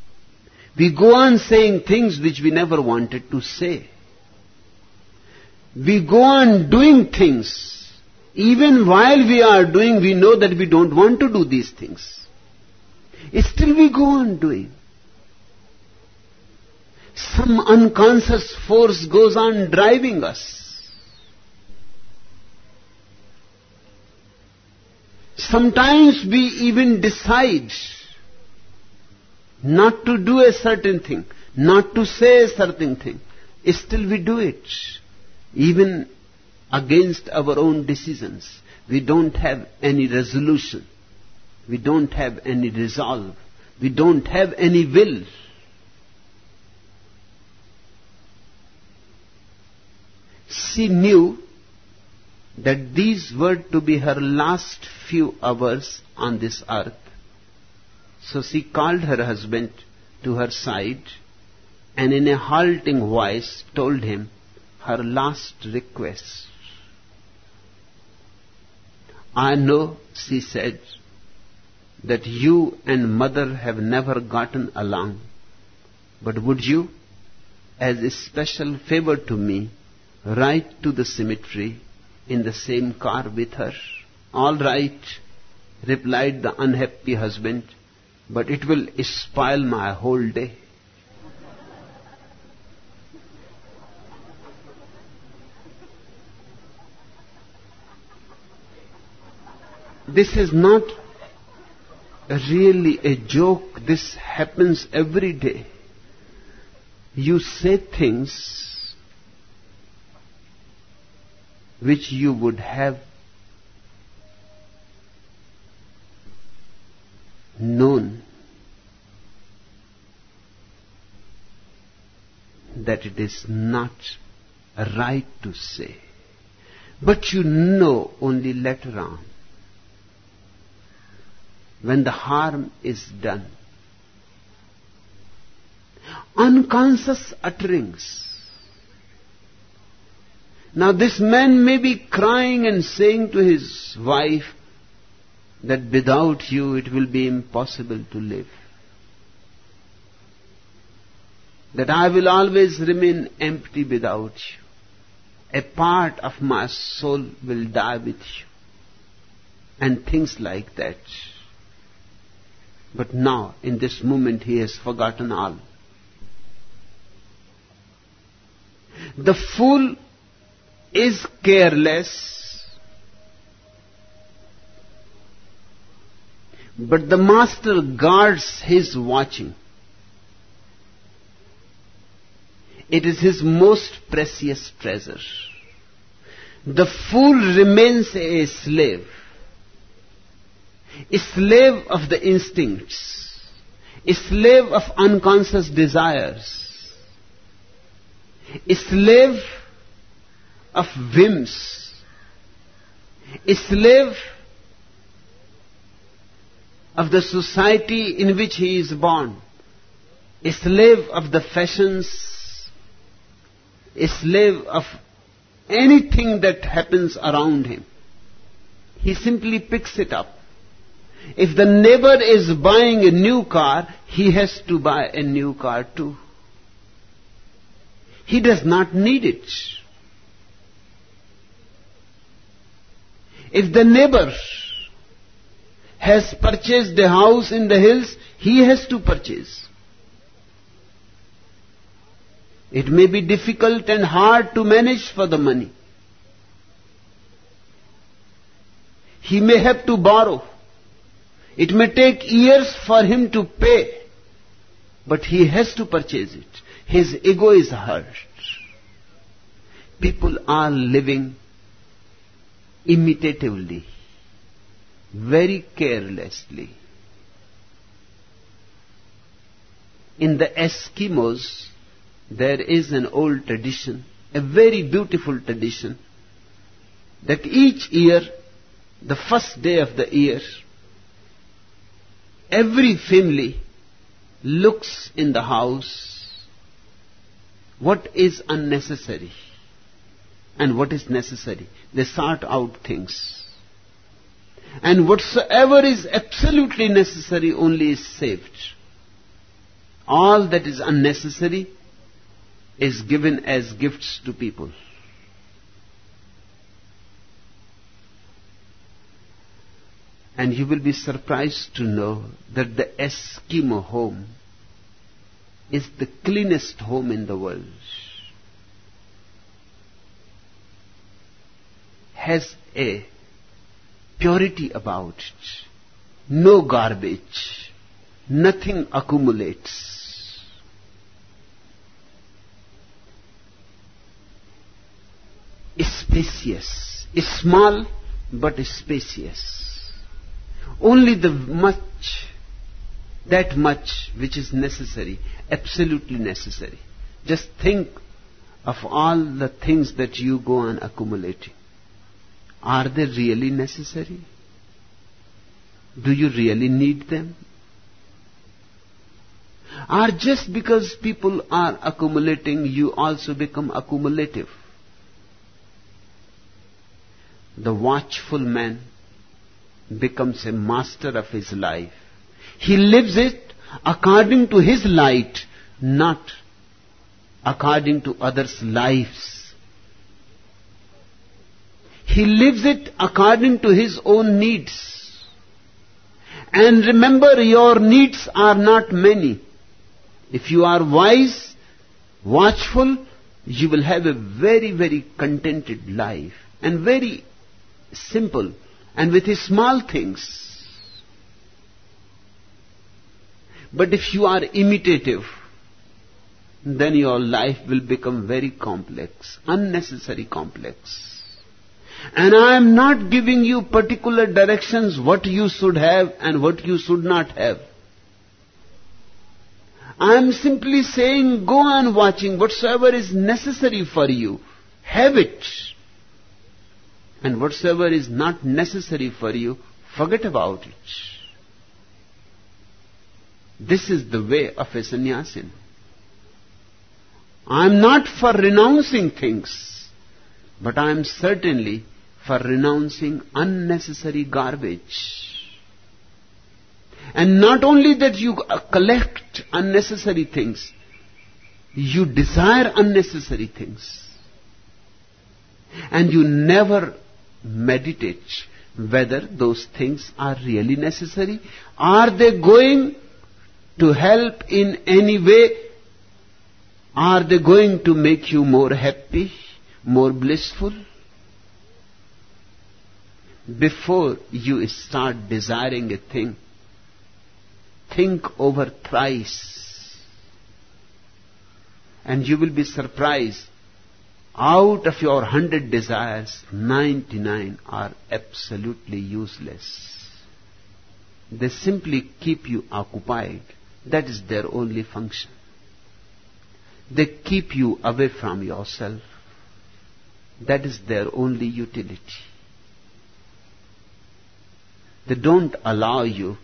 We go on saying things which we never wanted to say. We go on doing things. Even while we are doing, we know that we don't want to do these things. Still we go on doing. Some unconscious force goes on driving us. Sometimes we even decide not to do a certain thing, not to say a certain thing. Still we do it, even against our own decisions. We don't have any resolution. We don't have any resolve. We don't have any will. She knew that these were to be her last few hours on this earth. So she called her husband to her side and in a halting voice told him her last request. I know, she said, that you and mother have never gotten along, but would you, as a special favor to me, ride to the cemetery in the same car with her? All right, replied the unhappy husband, but it will spoil my whole day. This is not really a joke. This happens every day. You say things which you would have known that it is not right to say, but you know only later on, when the harm is done. Unconscious utterings. Now this man may be crying and saying to his wife that without you it will be impossible to live. That I will always remain empty without you. A part of my soul will die with you. And things like that. But now, in this moment, he has forgotten all. The fool is careless, but the master guards his watching. It is his most precious treasure. The fool remains a slave of the instincts, a slave of unconscious desires, a slave of whims, a slave of the society in which he is born, a slave of the fashions, a slave of anything that happens around him. He simply picks it up. If the neighbor is buying a new car, he has to buy a new car too. He does not need it. If the neighbor has purchased a house in the hills, he has to purchase. It may be difficult and hard to manage for the money. He may have to borrow. It may take years for him to pay, but he has to purchase it. His ego is hurt. People are living imitatively, very carelessly. In the Eskimos, there is an old tradition, a very beautiful tradition, that each year, the first day of the year, every family looks in the house what is unnecessary and what is necessary. They sort out things. And whatsoever is absolutely necessary only is saved. All that is unnecessary is given as gifts to people. And you will be surprised to know that the Eskimo home is the cleanest home in the world. Has a purity about it. No garbage. Nothing accumulates. Spacious. Small but spacious. Only that much which is necessary, absolutely necessary. Just think of all the things that you go on accumulating. Are they really necessary? Do you really need them? Or just because people are accumulating, you also become accumulative? The watchful man becomes a master of his life. He lives it according to his light, not according to others' lives. He lives it according to his own needs. And remember, your needs are not many. If you are wise, watchful, you will have a very, very contented life, and very simple, and with small things. But if you are imitative, then your life will become very complex, unnecessary complex. And I am not giving you particular directions what you should have and what you should not have. I am simply saying, go on watching whatsoever is necessary for you. Have it. And whatsoever is not necessary for you, forget about it. This is the way of a sannyasin. I am not for renouncing things, but I am certainly for renouncing unnecessary garbage. And not only that you collect unnecessary things, you desire unnecessary things. And you never meditate whether those things are really necessary. Are they going to help in any way? Are they going to make you more happy, more blissful? Before you start desiring a thing, think over thrice. And you will be surprised. Out of your 100 desires, 99 are absolutely useless. They simply keep you occupied. That is their only function. They keep you away from yourself. That is their only utility. They don't allow you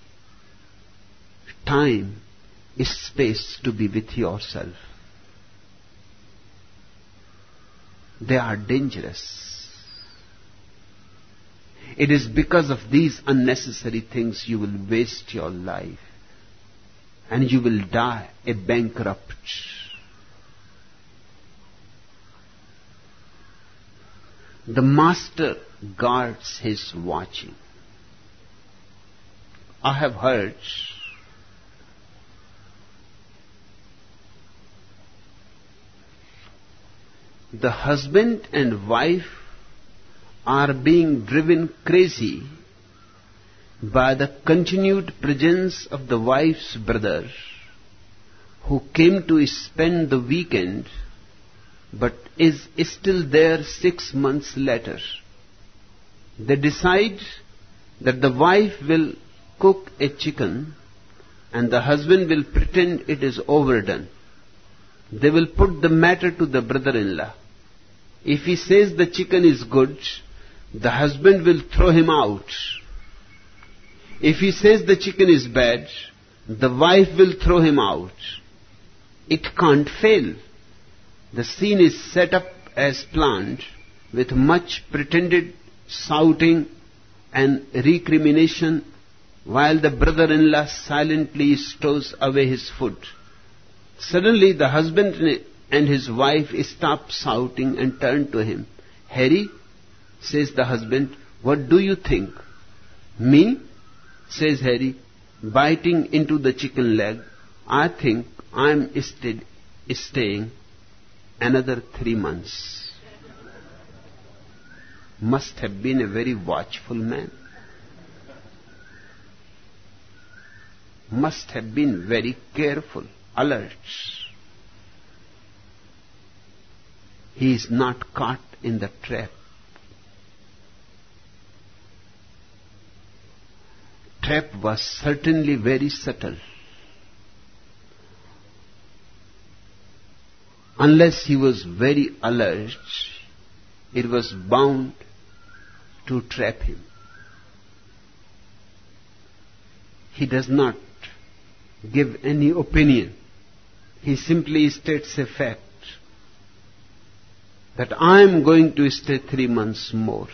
time, space to be with yourself. They are dangerous. It is because of these unnecessary things you will waste your life. And you will die a bankrupt. The master guards his watching. I have heard the husband and wife are being driven crazy by the continued presence of the wife's brother, who came to spend the weekend but is still there 6 months later. They decide that the wife will cook a chicken and the husband will pretend it is overdone. They will put the matter to the brother-in-law. If he says the chicken is good, the husband will throw him out. If he says the chicken is bad, the wife will throw him out. It can't fail. The scene is set up as planned, with much pretended shouting and recrimination, while the brother-in-law silently stows away his food. Suddenly the husband and his wife stop shouting and turn to him. "Harry," says the husband, "what do you think? Me, says Harry, biting into the chicken leg, I think I'm staying another 3 months. Must have been a very watchful man. Must have been very careful, alert. He is not caught in the trap. Trap was certainly very subtle. Unless he was very alert, it was bound to trap him. He does not give any opinion. He simply states a fact that I am going to stay 3 months more.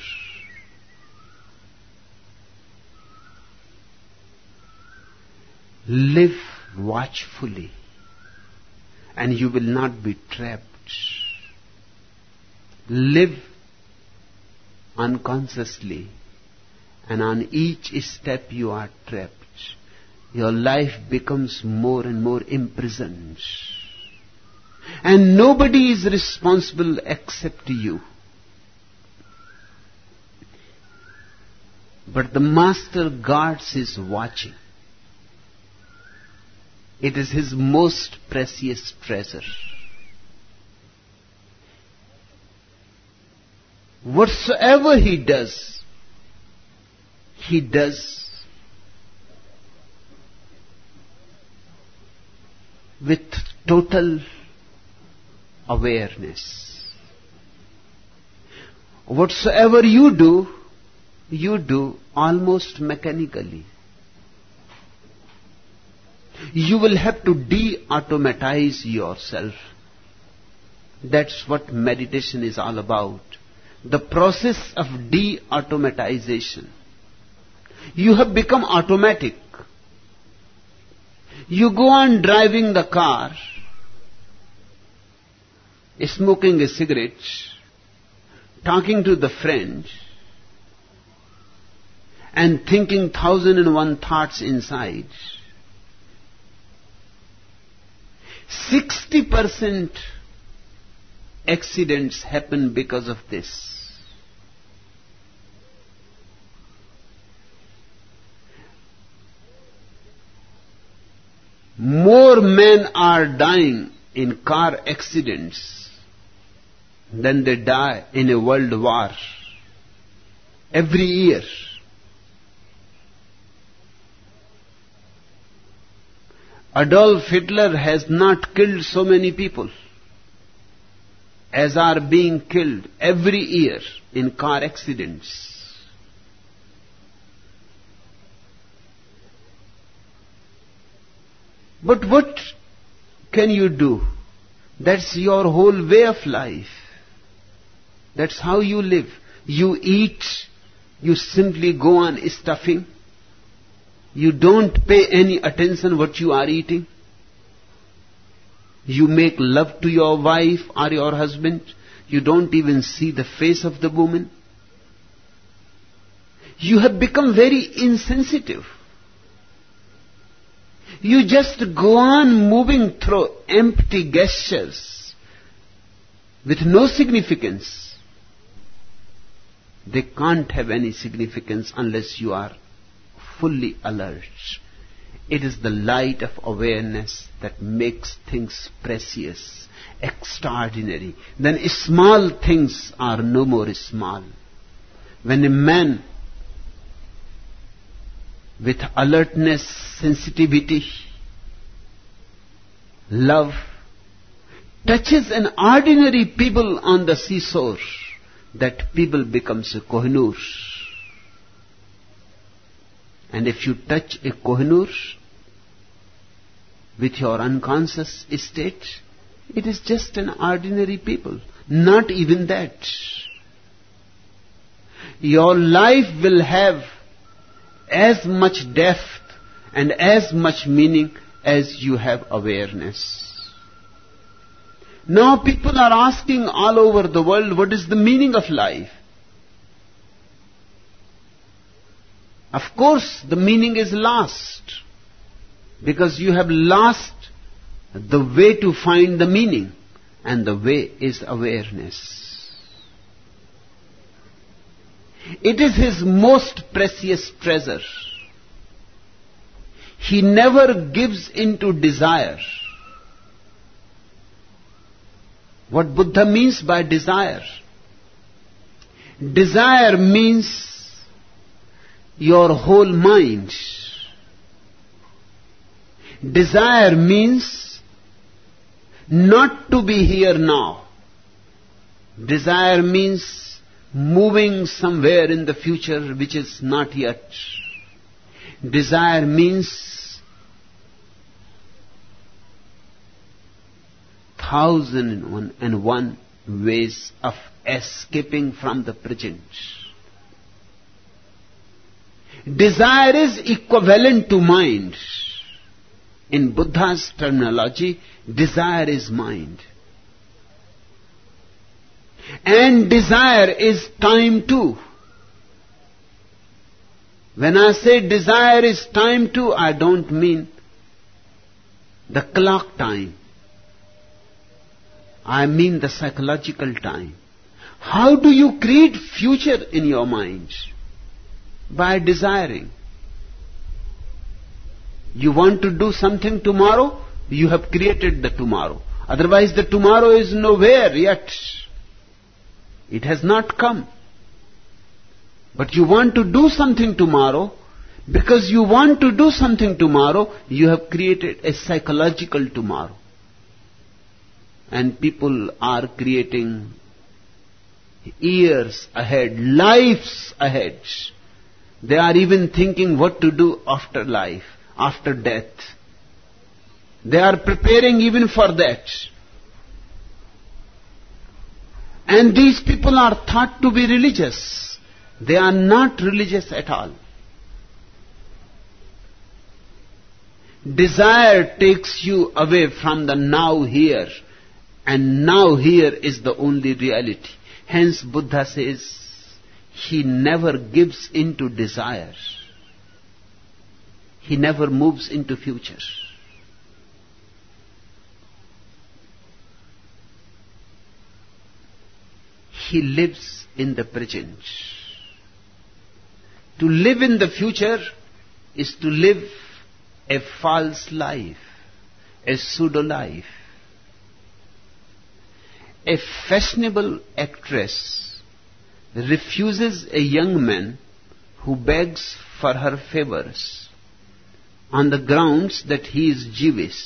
Live watchfully, and you will not be trapped. Live unconsciously, and on each step you are trapped. Your life becomes more and more imprisoned. And nobody is responsible except you. But the Master guards is watching. It is his most precious treasure. Whatsoever he does with total awareness. Whatsoever you do almost mechanically. You will have to de-automatize yourself. That's what meditation is all about. The process of de-automatization. You have become automatic. You go on driving the car, smoking a cigarette, talking to the friend, and thinking 1001 thoughts inside. 60% accidents happen because of this. More men are dying in car accidents than they die in a world war every year. Adolf Hitler has not killed so many people as are being killed every year in car accidents. But what can you do? That's your whole way of life. That's how you live. You eat, you simply go on stuffing. You don't pay any attention what you are eating. You make love to your wife or your husband. You don't even see the face of the woman. You have become very insensitive. You just go on moving through empty gestures with no significance. They can't have any significance unless you are fully alert. It is the light of awareness that makes things precious, extraordinary. Then small things are no more small. When a man with alertness, sensitivity, love, touches an ordinary pebble on the seashore, that pebble becomes a Kohinoor. And if you touch a Kohinoor with your unconscious state, it is just an ordinary pebble. Not even that. Your life will have as much depth and as much meaning as you have awareness. Now people are asking all over the world, what is the meaning of life? Of course, the meaning is lost, because you have lost the way to find the meaning, and the way is awareness. It is his most precious treasure. He never gives into desire. What Buddha means by desire? Desire means your whole mind. Desire means not to be here now. Desire means moving somewhere in the future which is not yet. Desire means 1,001 ways of escaping from the present. Desire is equivalent to mind. In Buddha's terminology, desire is mind. And desire is time too. When I say desire is time too, I don't mean the clock time. I mean the psychological time. How do you create future in your mind? By desiring. You want to do something tomorrow, you have created the tomorrow. Otherwise the tomorrow is nowhere yet. It has not come. But you want to do something tomorrow. Because you want to do something tomorrow, you have created a psychological tomorrow. And people are creating years ahead, lives ahead. They are even thinking what to do after life, after death. They are preparing even for that. And these people are thought to be religious. They are not religious at all. Desire takes you away from the now here, and now here is the only reality. Hence Buddha says, he never gives into desire. He never moves into future. He lives in the present. To live in the future is to live a false life, a pseudo life. A fashionable actress refuses a young man who begs for her favors on the grounds that he is Jewish,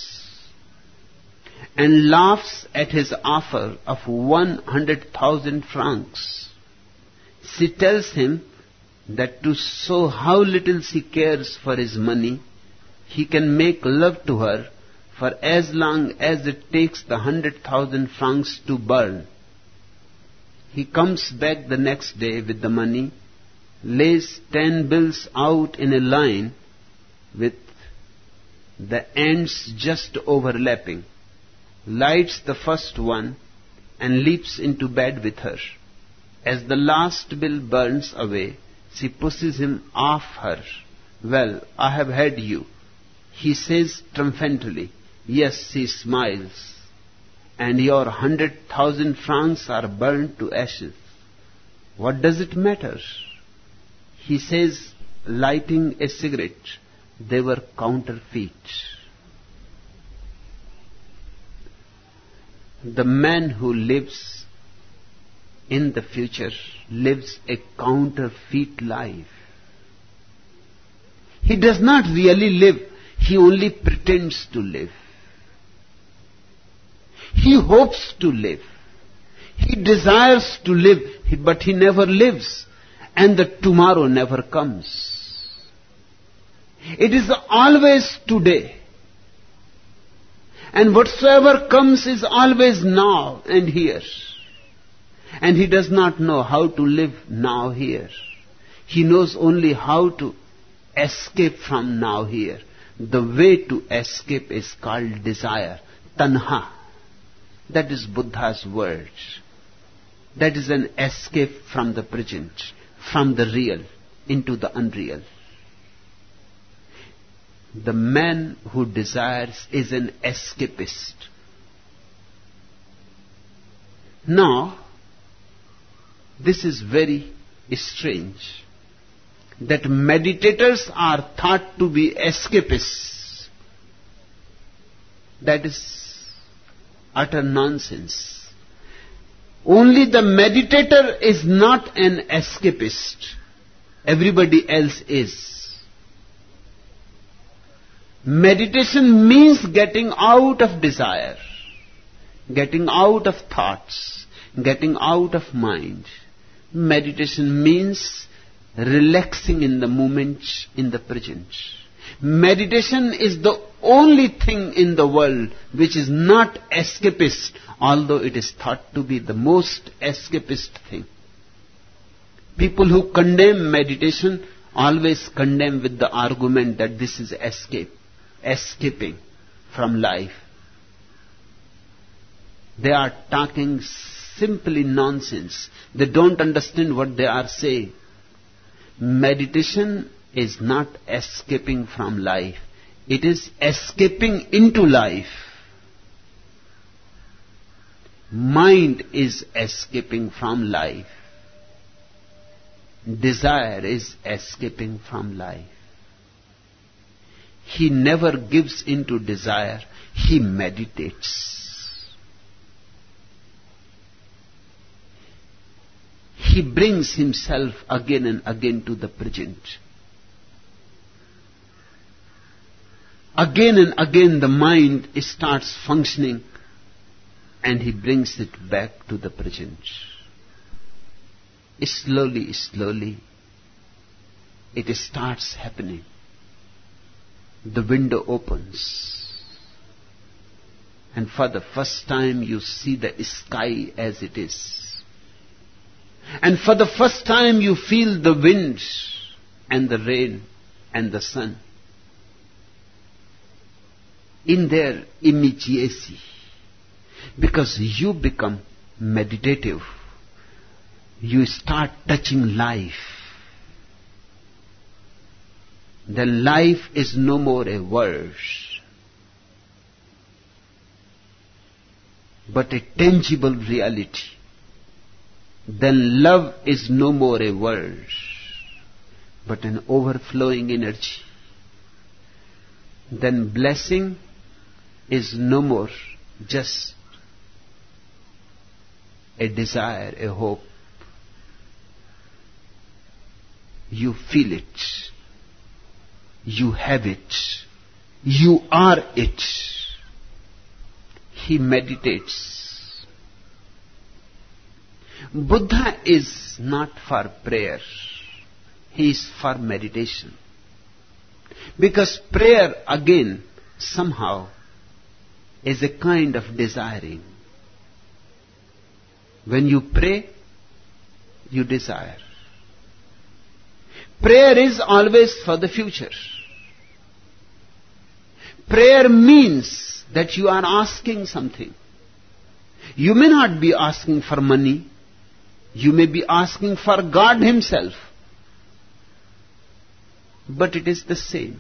and laughs at his offer of 100,000 francs. She tells him that to show how little she cares for his money, he can make love to her for as long as it takes the 100,000 francs to burn. He comes back the next day with the money, lays 10 bills out in a line with the ends just overlapping, lights the first one and leaps into bed with her. As the last bill burns away, she pushes him off her. "Well, I have had you," he says triumphantly. Yes, she smiles. "And your 100,000 francs are burned to ashes. What does it matter?" He says, lighting a cigarette, "They were counterfeit." The man who lives in the future lives a counterfeit life. He does not really live, he only pretends to live. He hopes to live. He desires to live, but he never lives, and the tomorrow never comes. It is always today. And whatsoever comes is always now and here. And he does not know how to live now here. He knows only how to escape from now here. The way to escape is called desire, tanha. That is Buddha's word. That is an escape from the present, from the real into the unreal. the man who desires is an escapist. Now, this is very strange, that meditators are thought to be escapists. That is utter nonsense. Only the meditator is not an escapist. Everybody else is. Meditation means getting out of desire, getting out of thoughts, getting out of mind. Meditation means relaxing in the moment, in the present. Meditation is the only thing in the world which is not escapist, although it is thought to be the most escapist thing. People who condemn meditation always condemn with the argument that this is escaping from life. They are talking simply nonsense. They don't understand what they are saying. Meditation is not escaping from life. It is escaping into life. Mind is escaping from life. Desire is escaping from life. He never gives into desire. He meditates. He brings himself again and again to the present. Again and again the mind starts functioning and he brings it back to the present. Slowly, slowly, it starts happening. The window opens. And for the first time you see the sky as it is. And for the first time you feel the wind and the rain and the sun. In their immediacy. Because you become meditative. You start touching life. Then life is no more a word, but a tangible reality. Then love is no more a word, but an overflowing energy. Then blessing is no more just a desire, a hope. You feel it. You have it. You are it. He meditates. Buddha is not for prayer. He is for meditation. Because prayer again somehow is a kind of desiring. When you pray, you desire. Prayer is always for the future. Prayer means that you are asking something. You may not be asking for money. You may be asking for God Himself. But it is the same.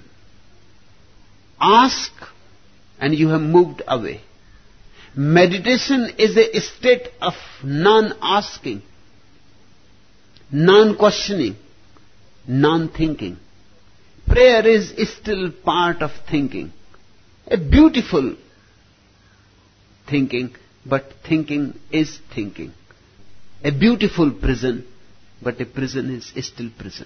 Ask and you have moved away. Meditation is a state of non-asking, non-questioning, non-thinking. Prayer is still part of thinking. A beautiful thinking, but thinking is thinking. A beautiful prison, but a prison is still prison.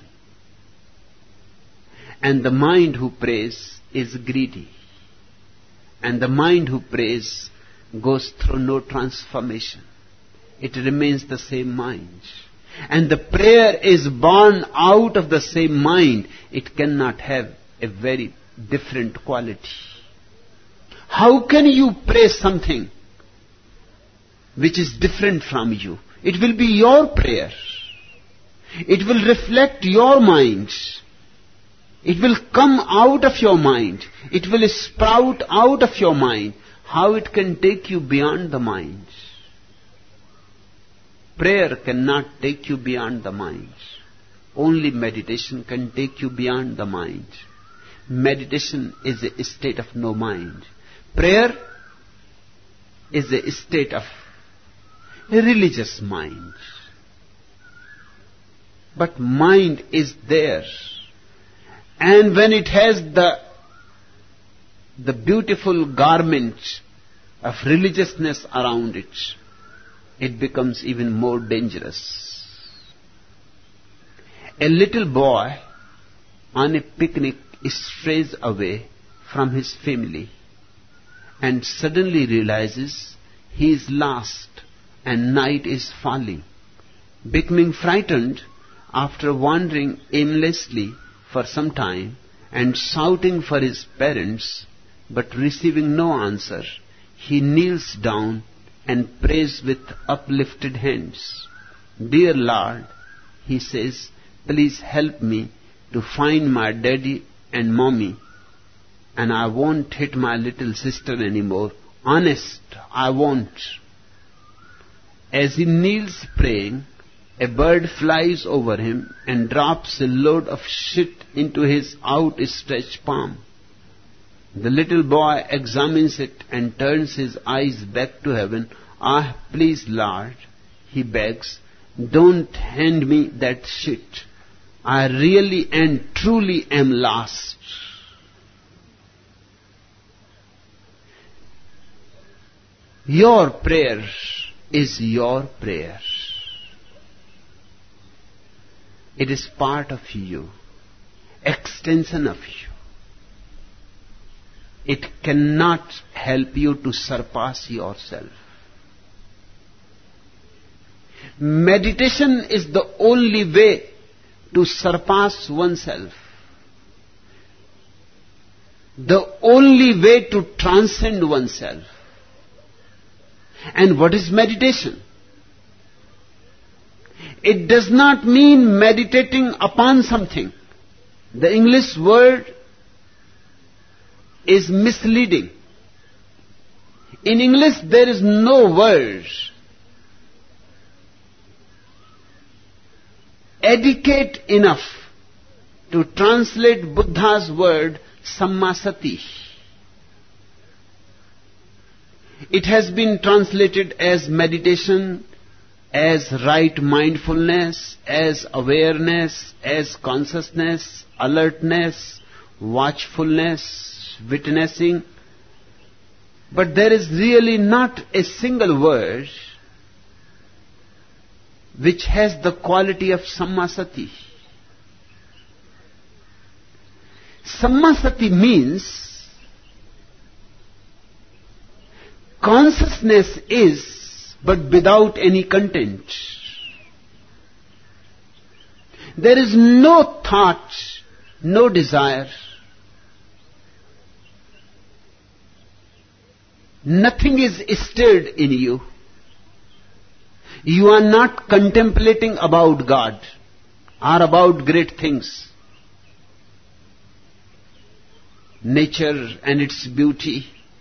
And the mind who prays is greedy. And the mind who prays goes through no transformation. It remains the same mind. And the prayer is born out of the same mind. It cannot have a very different quality. How can you pray something which is different from you? It will be your prayer. It will reflect your mind. It will come out of your mind. It will sprout out of your mind. How it can take you beyond the mind? Prayer cannot take you beyond the mind. Only meditation can take you beyond the mind. meditation is a state of no mind. Prayer is a state of a religious mind. But mind is there. And when it has the beautiful garment of religiousness around it, it becomes even more dangerous. A little boy on a picnic strays away from his family and suddenly realizes he is lost and night is falling. Becoming frightened after wandering aimlessly for some time and shouting for his parents but receiving no answer, he kneels down and prays with uplifted hands. Dear Lord, he says, please help me to find my daddy and mommy, and I won't hit my little sister anymore. Honest, I won't. As he kneels praying, a bird flies over him and drops a load of shit into his outstretched palm. The little boy examines it and turns his eyes back to heaven. Ah, please, Lord, he begs, don't hand me that shit. I really and truly am lost. Your prayer is your prayer. It is part of you, extension of you. It cannot help you to surpass yourself. Meditation is the only way to surpass oneself. The only way to transcend oneself. And what is meditation? It does not mean meditating upon something. The English word is misleading. In English there is no word adequate enough to translate Buddha's word sammasati. It has been translated as meditation, as right mindfulness, as awareness, as consciousness, alertness, watchfulness, witnessing. But there is really not a single word which has the quality of sammasati. Sammasati means consciousness is, but without any content. There is no thought, no desire. Nothing is stirred in you. You are not contemplating about God or about great things. Nature and its beauty,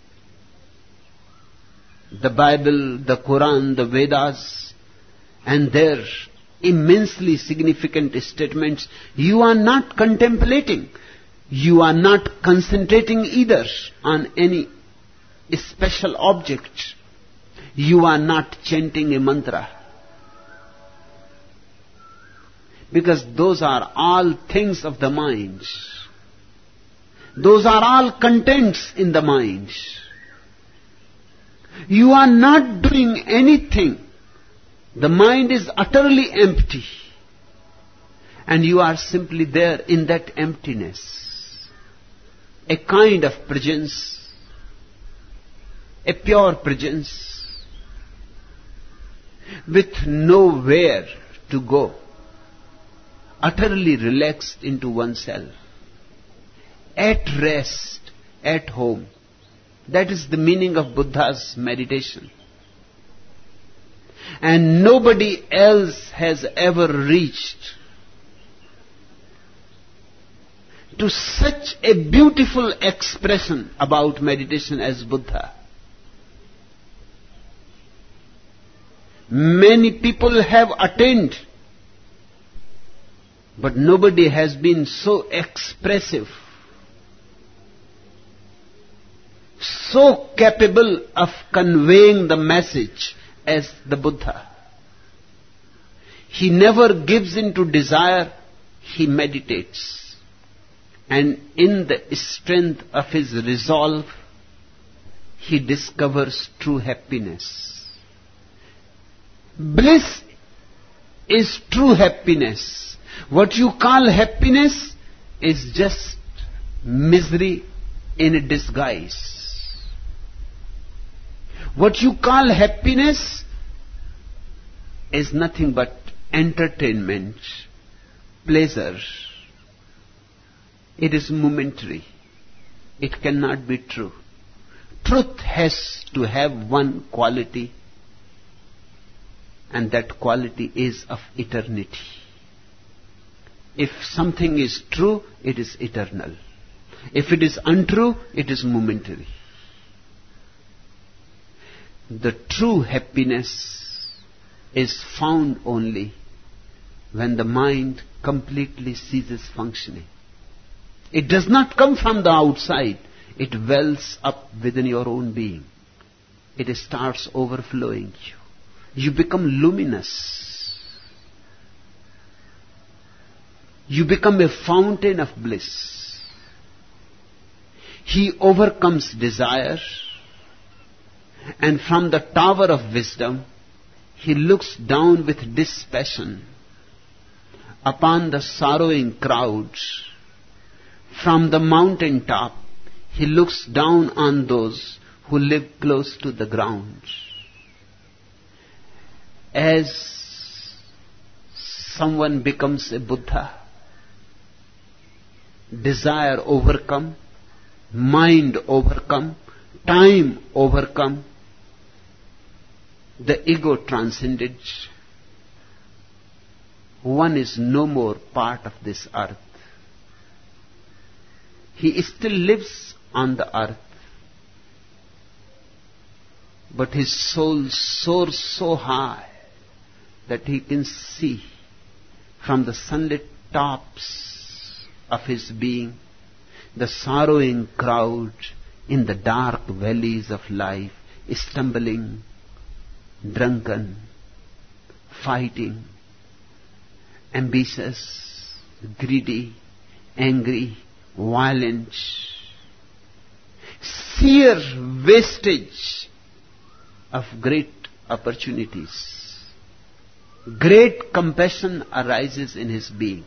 the Bible, the Quran, the Vedas, and their immensely significant statements, you are not contemplating. You are not concentrating either on any special object. You are not chanting a mantra. Because those are all things of the mind. Those are all contents in the mind. You are not doing anything. The mind is utterly empty. And you are simply there in that emptiness. A kind of presence. A pure presence. With nowhere to go. Utterly relaxed into oneself. At rest, at home. That is the meaning of Buddha's meditation. And nobody else has ever reached to such a beautiful expression about meditation as Buddha. Many people have attained, but nobody has been so expressive so capable of conveying the message as the Buddha. He never gives in to desire, he meditates. And in the strength of his resolve, he discovers true happiness. Bliss is true happiness. What you call happiness is just misery in a disguise. What you call happiness is nothing but entertainment, pleasure. It is momentary. It cannot be true. Truth has to have one quality, and that quality is of eternity. If something is true, it is eternal. If it is untrue, it is momentary. The true happiness is found only when the mind completely ceases functioning. It does not come from the outside. It wells up within your own being. It starts overflowing you. You become luminous. You become a fountain of bliss. He overcomes desire, and from the tower of wisdom, he looks down with dispassion upon the sorrowing crowds. From the mountain top, he looks down on those who live close to the ground. As someone becomes a Buddha, desire overcome, mind overcome, time overcome, the ego transcended, one is no more part of this earth. He still lives on the earth, but his soul soars so high that he can see from the sunlit tops of his being the sorrowing crowd in the dark valleys of life, stumbling, drunken, fighting, ambitious, greedy, angry, violent, sheer wastage of great opportunities. Great compassion arises in his being.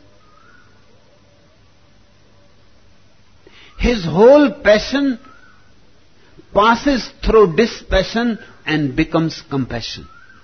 His whole passion passes through dispassion and becomes compassion.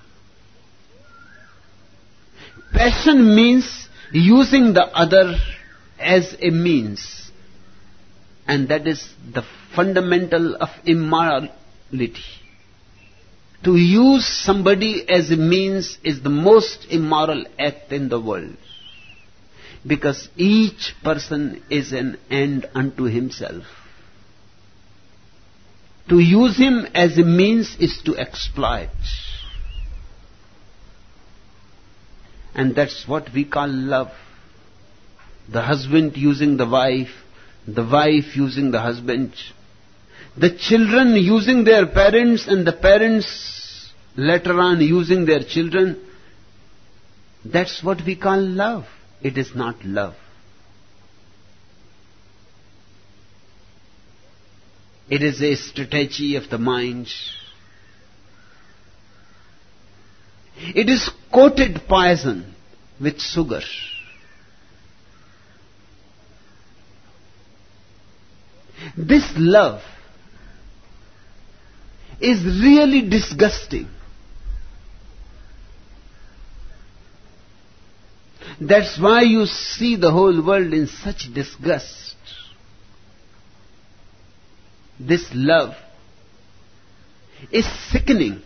Passion means using the other as a means, and that is the fundamental of immorality. To use somebody as a means is the most immoral act in the world, because each person is an end unto himself. To use him as a means is to exploit. And that's what we call love. The husband using the wife using the husband, the children using their parents, and the parents later on using their children. That's what we call love. It is not love. It is a strategy of the mind. It is coated poison with sugar. This love is really disgusting. That's why you see the whole world in such disgust. This love is sickening.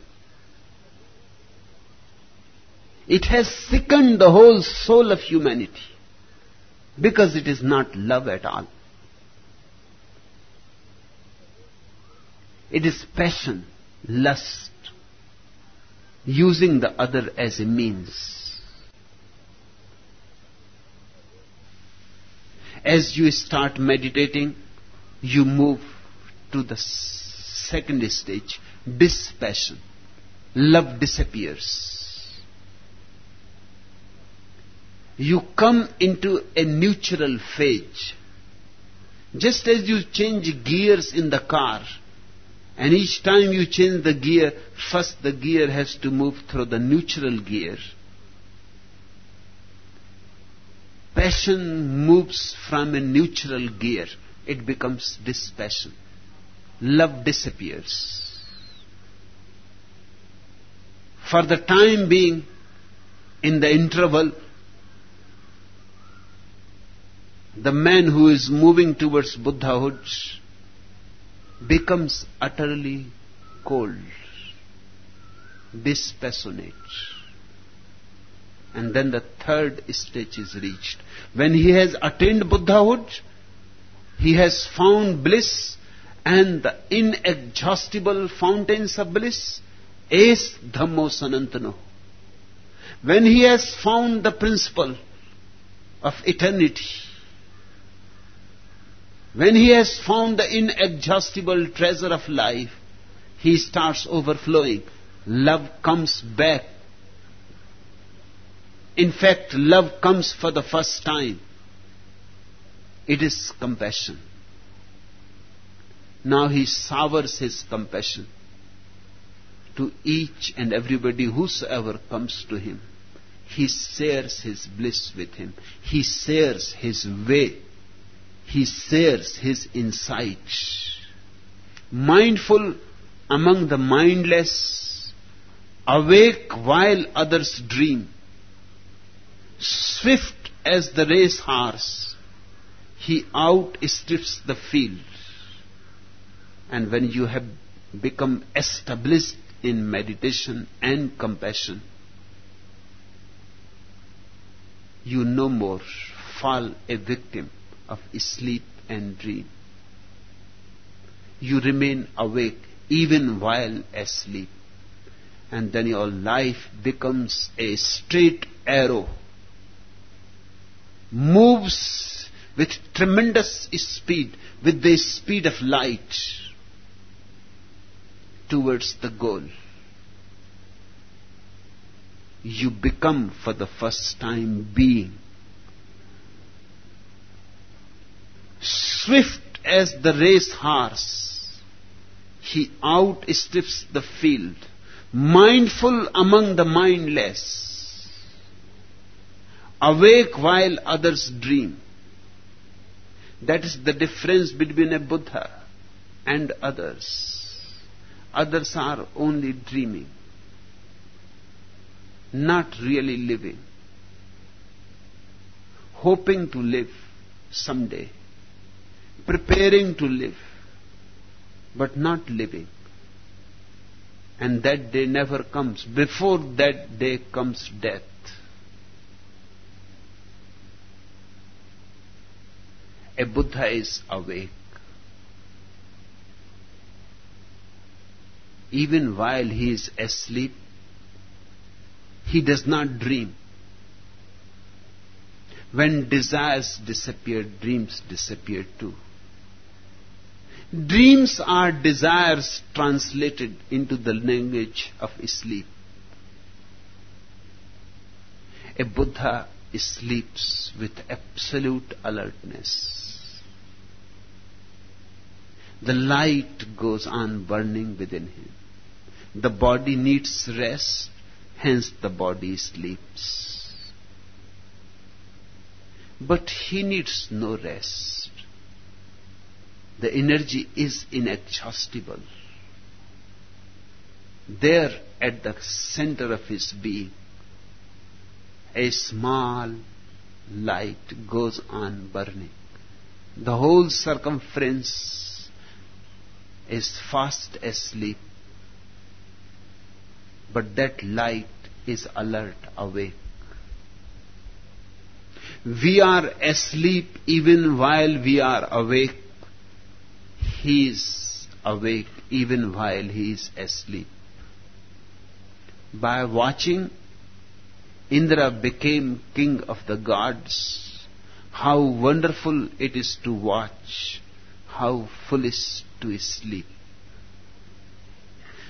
It has sickened the whole soul of humanity, because it is not love at all. It is passion, lust, using the other as a means. As you start meditating, you move to the second stage, dispassion. Love disappears. You come into a neutral phase. Just as you change gears in the car, and each time you change the gear, first the gear has to move through the neutral gear. Passion moves from a neutral gear. It becomes dispassion. Love disappears. For the time being, in the interval, the man who is moving towards Buddhahood becomes utterly cold, dispassionate. And then the third stage is reached. When he has attained Buddhahood, he has found bliss and the inexhaustible fountains of bliss. Es Dhammo Sanantano. When he has found the principle of eternity, when he has found the inexhaustible treasure of life, he starts overflowing. Love comes back. In fact, love comes for the first time. It is compassion. Now he showers his compassion to each and everybody, whosoever comes to him. He shares his bliss with him. He shares his way. He shares his insights. Mindful among the mindless, awake while others dream, swift as the racehorse, he outstrips the field. And when you have become established in meditation and compassion, you no more fall a victim of sleep and dream. You remain awake even while asleep. And then your life becomes a straight arrow, moves with tremendous speed, with the speed of light, towards the goal. You become for the first time being. Swift as the racehorse, he outstrips the field. Mindful among the mindless, awake while others dream. That is the difference between a Buddha and others. Others are only dreaming, not really living, hoping to live someday, preparing to live, but not living. And that day never comes. Before that day comes death. A Buddha is awake. Even while he is asleep, he does not dream. When desires disappear, dreams disappear too. Dreams are desires translated into the language of sleep. A Buddha sleeps with absolute alertness. The light goes on burning within him. The body needs rest, hence the body sleeps. But he needs no rest. The energy is inexhaustible. There at the center of his being, a small light goes on burning. The whole circumference is fast asleep. But that light is alert, awake. We are asleep even while we are awake. He is awake even while he is asleep. By watching, Indra became king of the gods. How wonderful it is to watch, how foolish to sleep.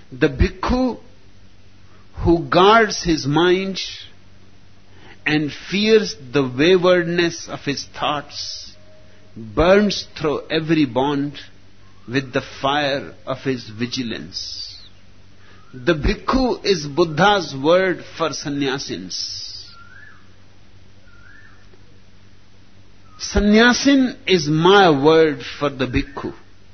The bhikkhu who guards his mind and fears the waywardness of his thoughts burns through every bond with the fire of his vigilance. The bhikkhu is Buddha's word for sannyasins. Sannyasin is my word for the bhikkhu.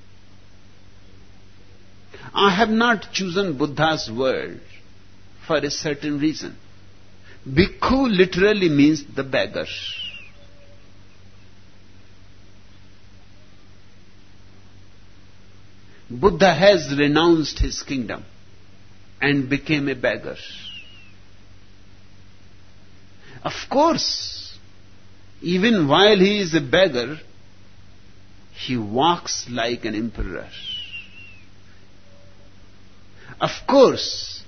I have not chosen Buddha's word for a certain reason. Bhikkhu literally means the beggar. Buddha has renounced his kingdom and became a beggar. Of course, even while he is a beggar, he walks like an emperor. Of course,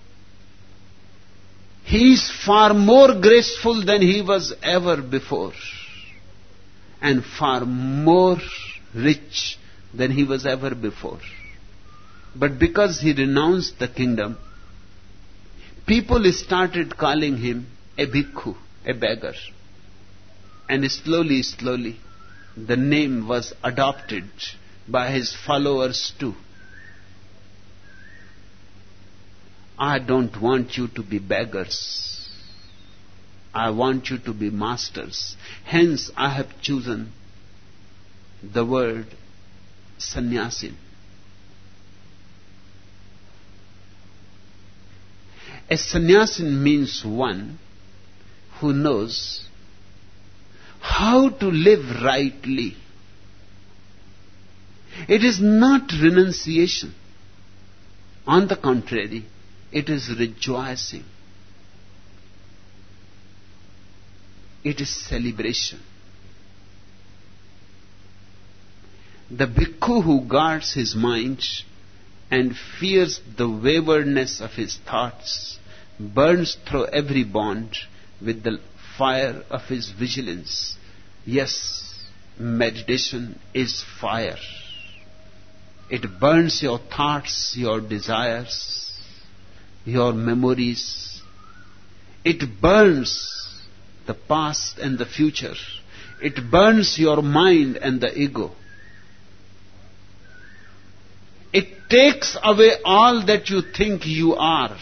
he is far more graceful than he was ever before, and far more rich than he was ever before. But because he renounced the kingdom, people started calling him a bhikkhu, a beggar. And slowly, the name was adopted by his followers too. I don't want you to be beggars. I want you to be masters. Hence, I have chosen the word sannyasin. A sannyasin means one who knows how to live rightly. It is not renunciation. On the contrary, it is rejoicing. It is celebration. The bhikkhu who guards his mind and fears the waywardness of his thoughts burns through every bond with the fire of his vigilance. Yes, meditation is fire. It burns your thoughts, your desires, your memories. It burns the past and the future. It burns your mind and the ego. It takes away all that you think you are.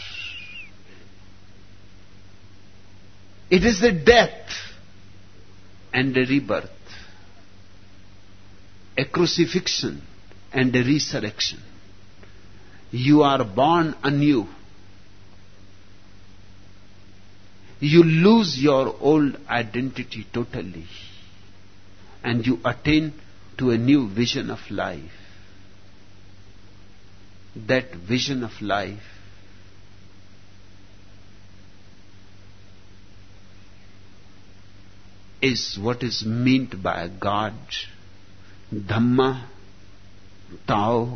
It is a death and a rebirth, a crucifixion and a resurrection. You are born anew. You lose your old identity totally, and you attain to a new vision of life. That vision of life is what is meant by God, Dhamma, Tao,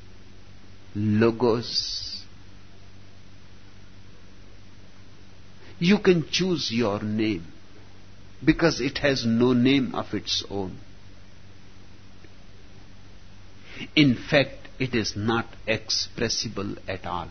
Logos. You can choose your name because it has no name of its own. In fact, it is not expressible at all.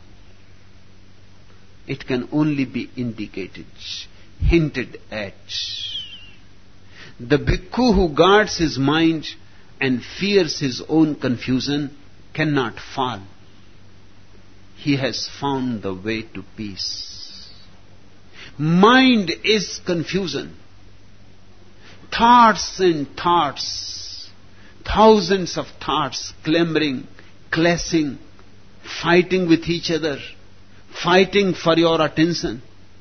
It can only be indicated, hinted at. The bhikkhu who guards his mind and fears his own confusion cannot fall. He has found the way to peace. Mind is confusion. Thoughts and thoughts, thousands of thoughts clamoring, clashing, fighting with each other, fighting for your attention.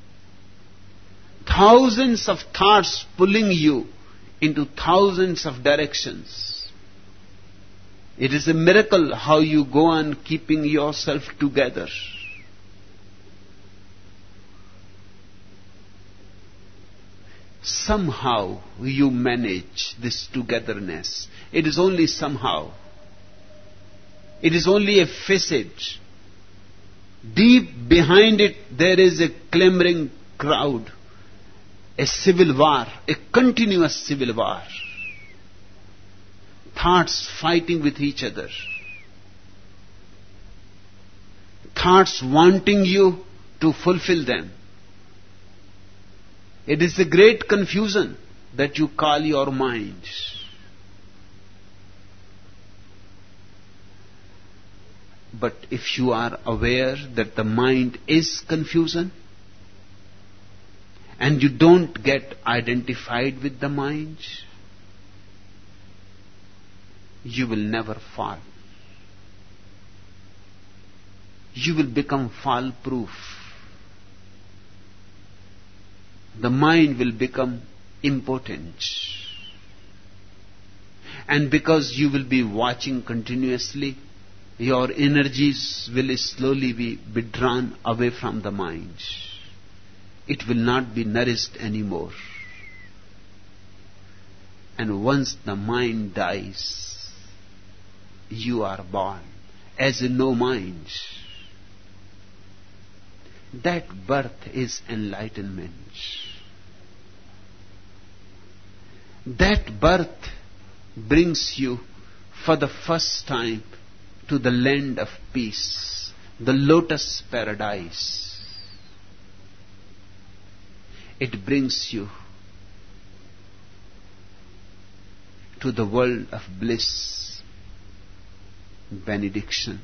Thousands of thoughts pulling you into thousands of directions. It is a miracle how you go on keeping yourself together. Somehow you manage this togetherness. It is only somehow. It is only a facade. Deep behind it there is a clamoring crowd, a civil war, a continuous civil war. Thoughts fighting with each other. thoughts wanting you to fulfill them. It is a great confusion that you call your mind. But if you are aware that the mind is confusion, and you don't get identified with the mind, you will never fall. You will become fall-proof. The mind will become impotent. And because you will be watching continuously, your energies will slowly be withdrawn away from the mind. It will not be nourished anymore. And once the mind dies, you are born as a no mind. That birth is enlightenment. That birth brings you for the first time to the land of peace, the lotus paradise. It brings you to the world of bliss, benediction.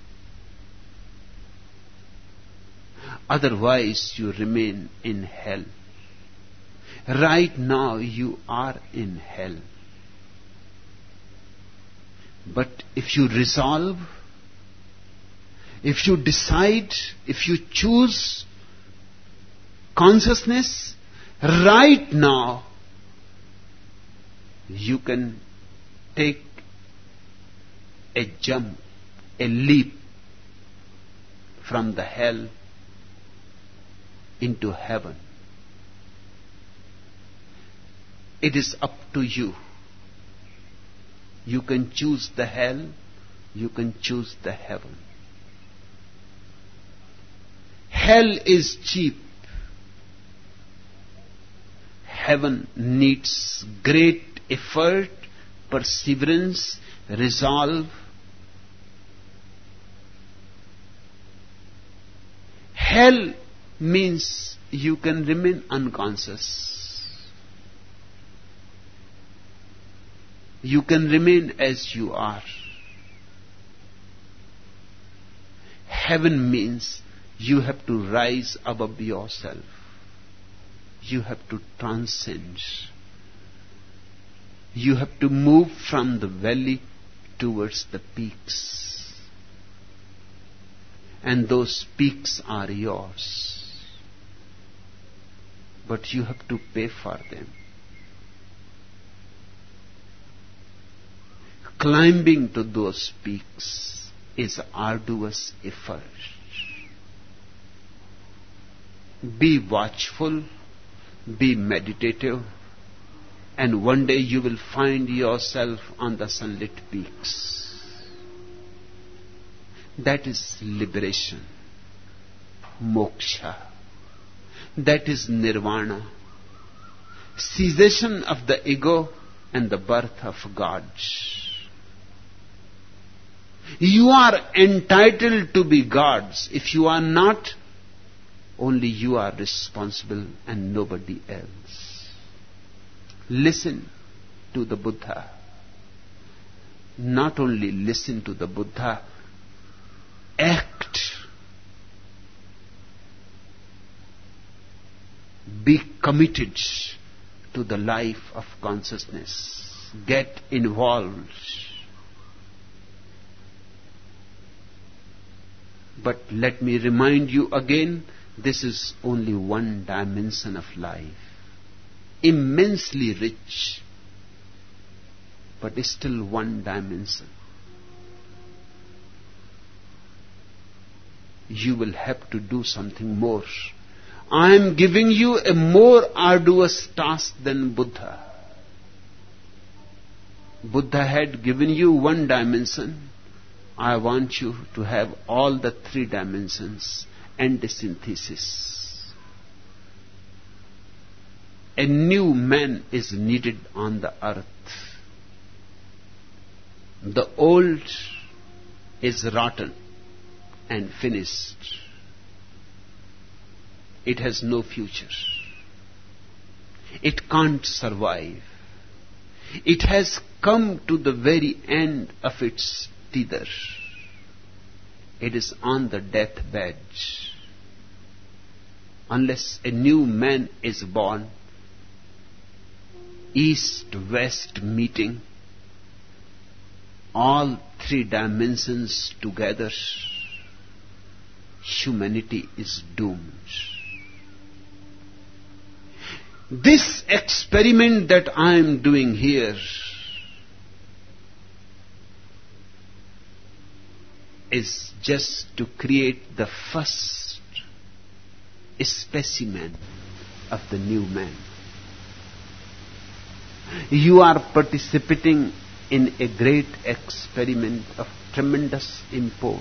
Otherwise, you remain in hell. Right now, you are in hell. But if you resolve, if you decide, if you choose consciousness, right now, you can take a jump, a leap from the hell into heaven. It is up to you. You can choose the hell, you can choose the heaven. Hell is cheap. Heaven needs great effort, perseverance, resolve. Hell means you can remain unconscious. You can remain as you are. Heaven means you have to rise above yourself. You have to transcend. You have to move from the valley towards the peaks. And those peaks are yours. But you have to pay for them. Climbing to those peaks is arduous effort. Be watchful, be meditative, and one day you will find yourself on the sunlit peaks. That is liberation, moksha. That is nirvana, cessation of the ego and the birth of God. You are entitled to be gods. If you are not, only you are responsible and nobody else. Listen to the Buddha. Not only listen to the Buddha, act. Be committed to the life of consciousness. Get involved. But let me remind you again, this is only one dimension of life. Immensely rich, but still one dimension. You will have to do something more. I am giving you a more arduous task than Buddha. Buddha had given you one dimension. I want you to have all the three dimensions and the synthesis. A new man is needed on the earth. The old is rotten, and finished. It has no future. It can't survive. It has come to the very end of its tether. It is on the deathbed. Unless a new man is born, east-west meeting, all three dimensions together, humanity is doomed. This experiment that I am doing here is just to create the first specimen of the new man. You are participating in a great experiment of tremendous import.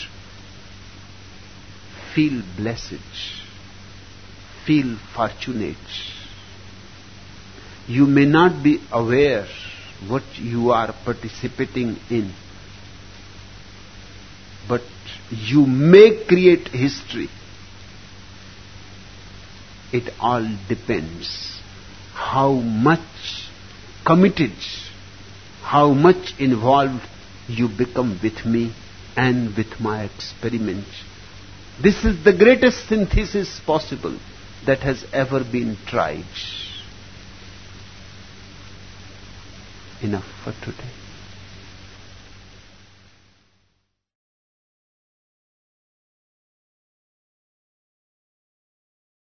Feel blessed. Feel fortunate. You may not be aware what you are participating in, but you may create history. It all depends how much committed, how much involved you become with me and with my experiment. This is the greatest synthesis possible that has ever been tried. Enough for today.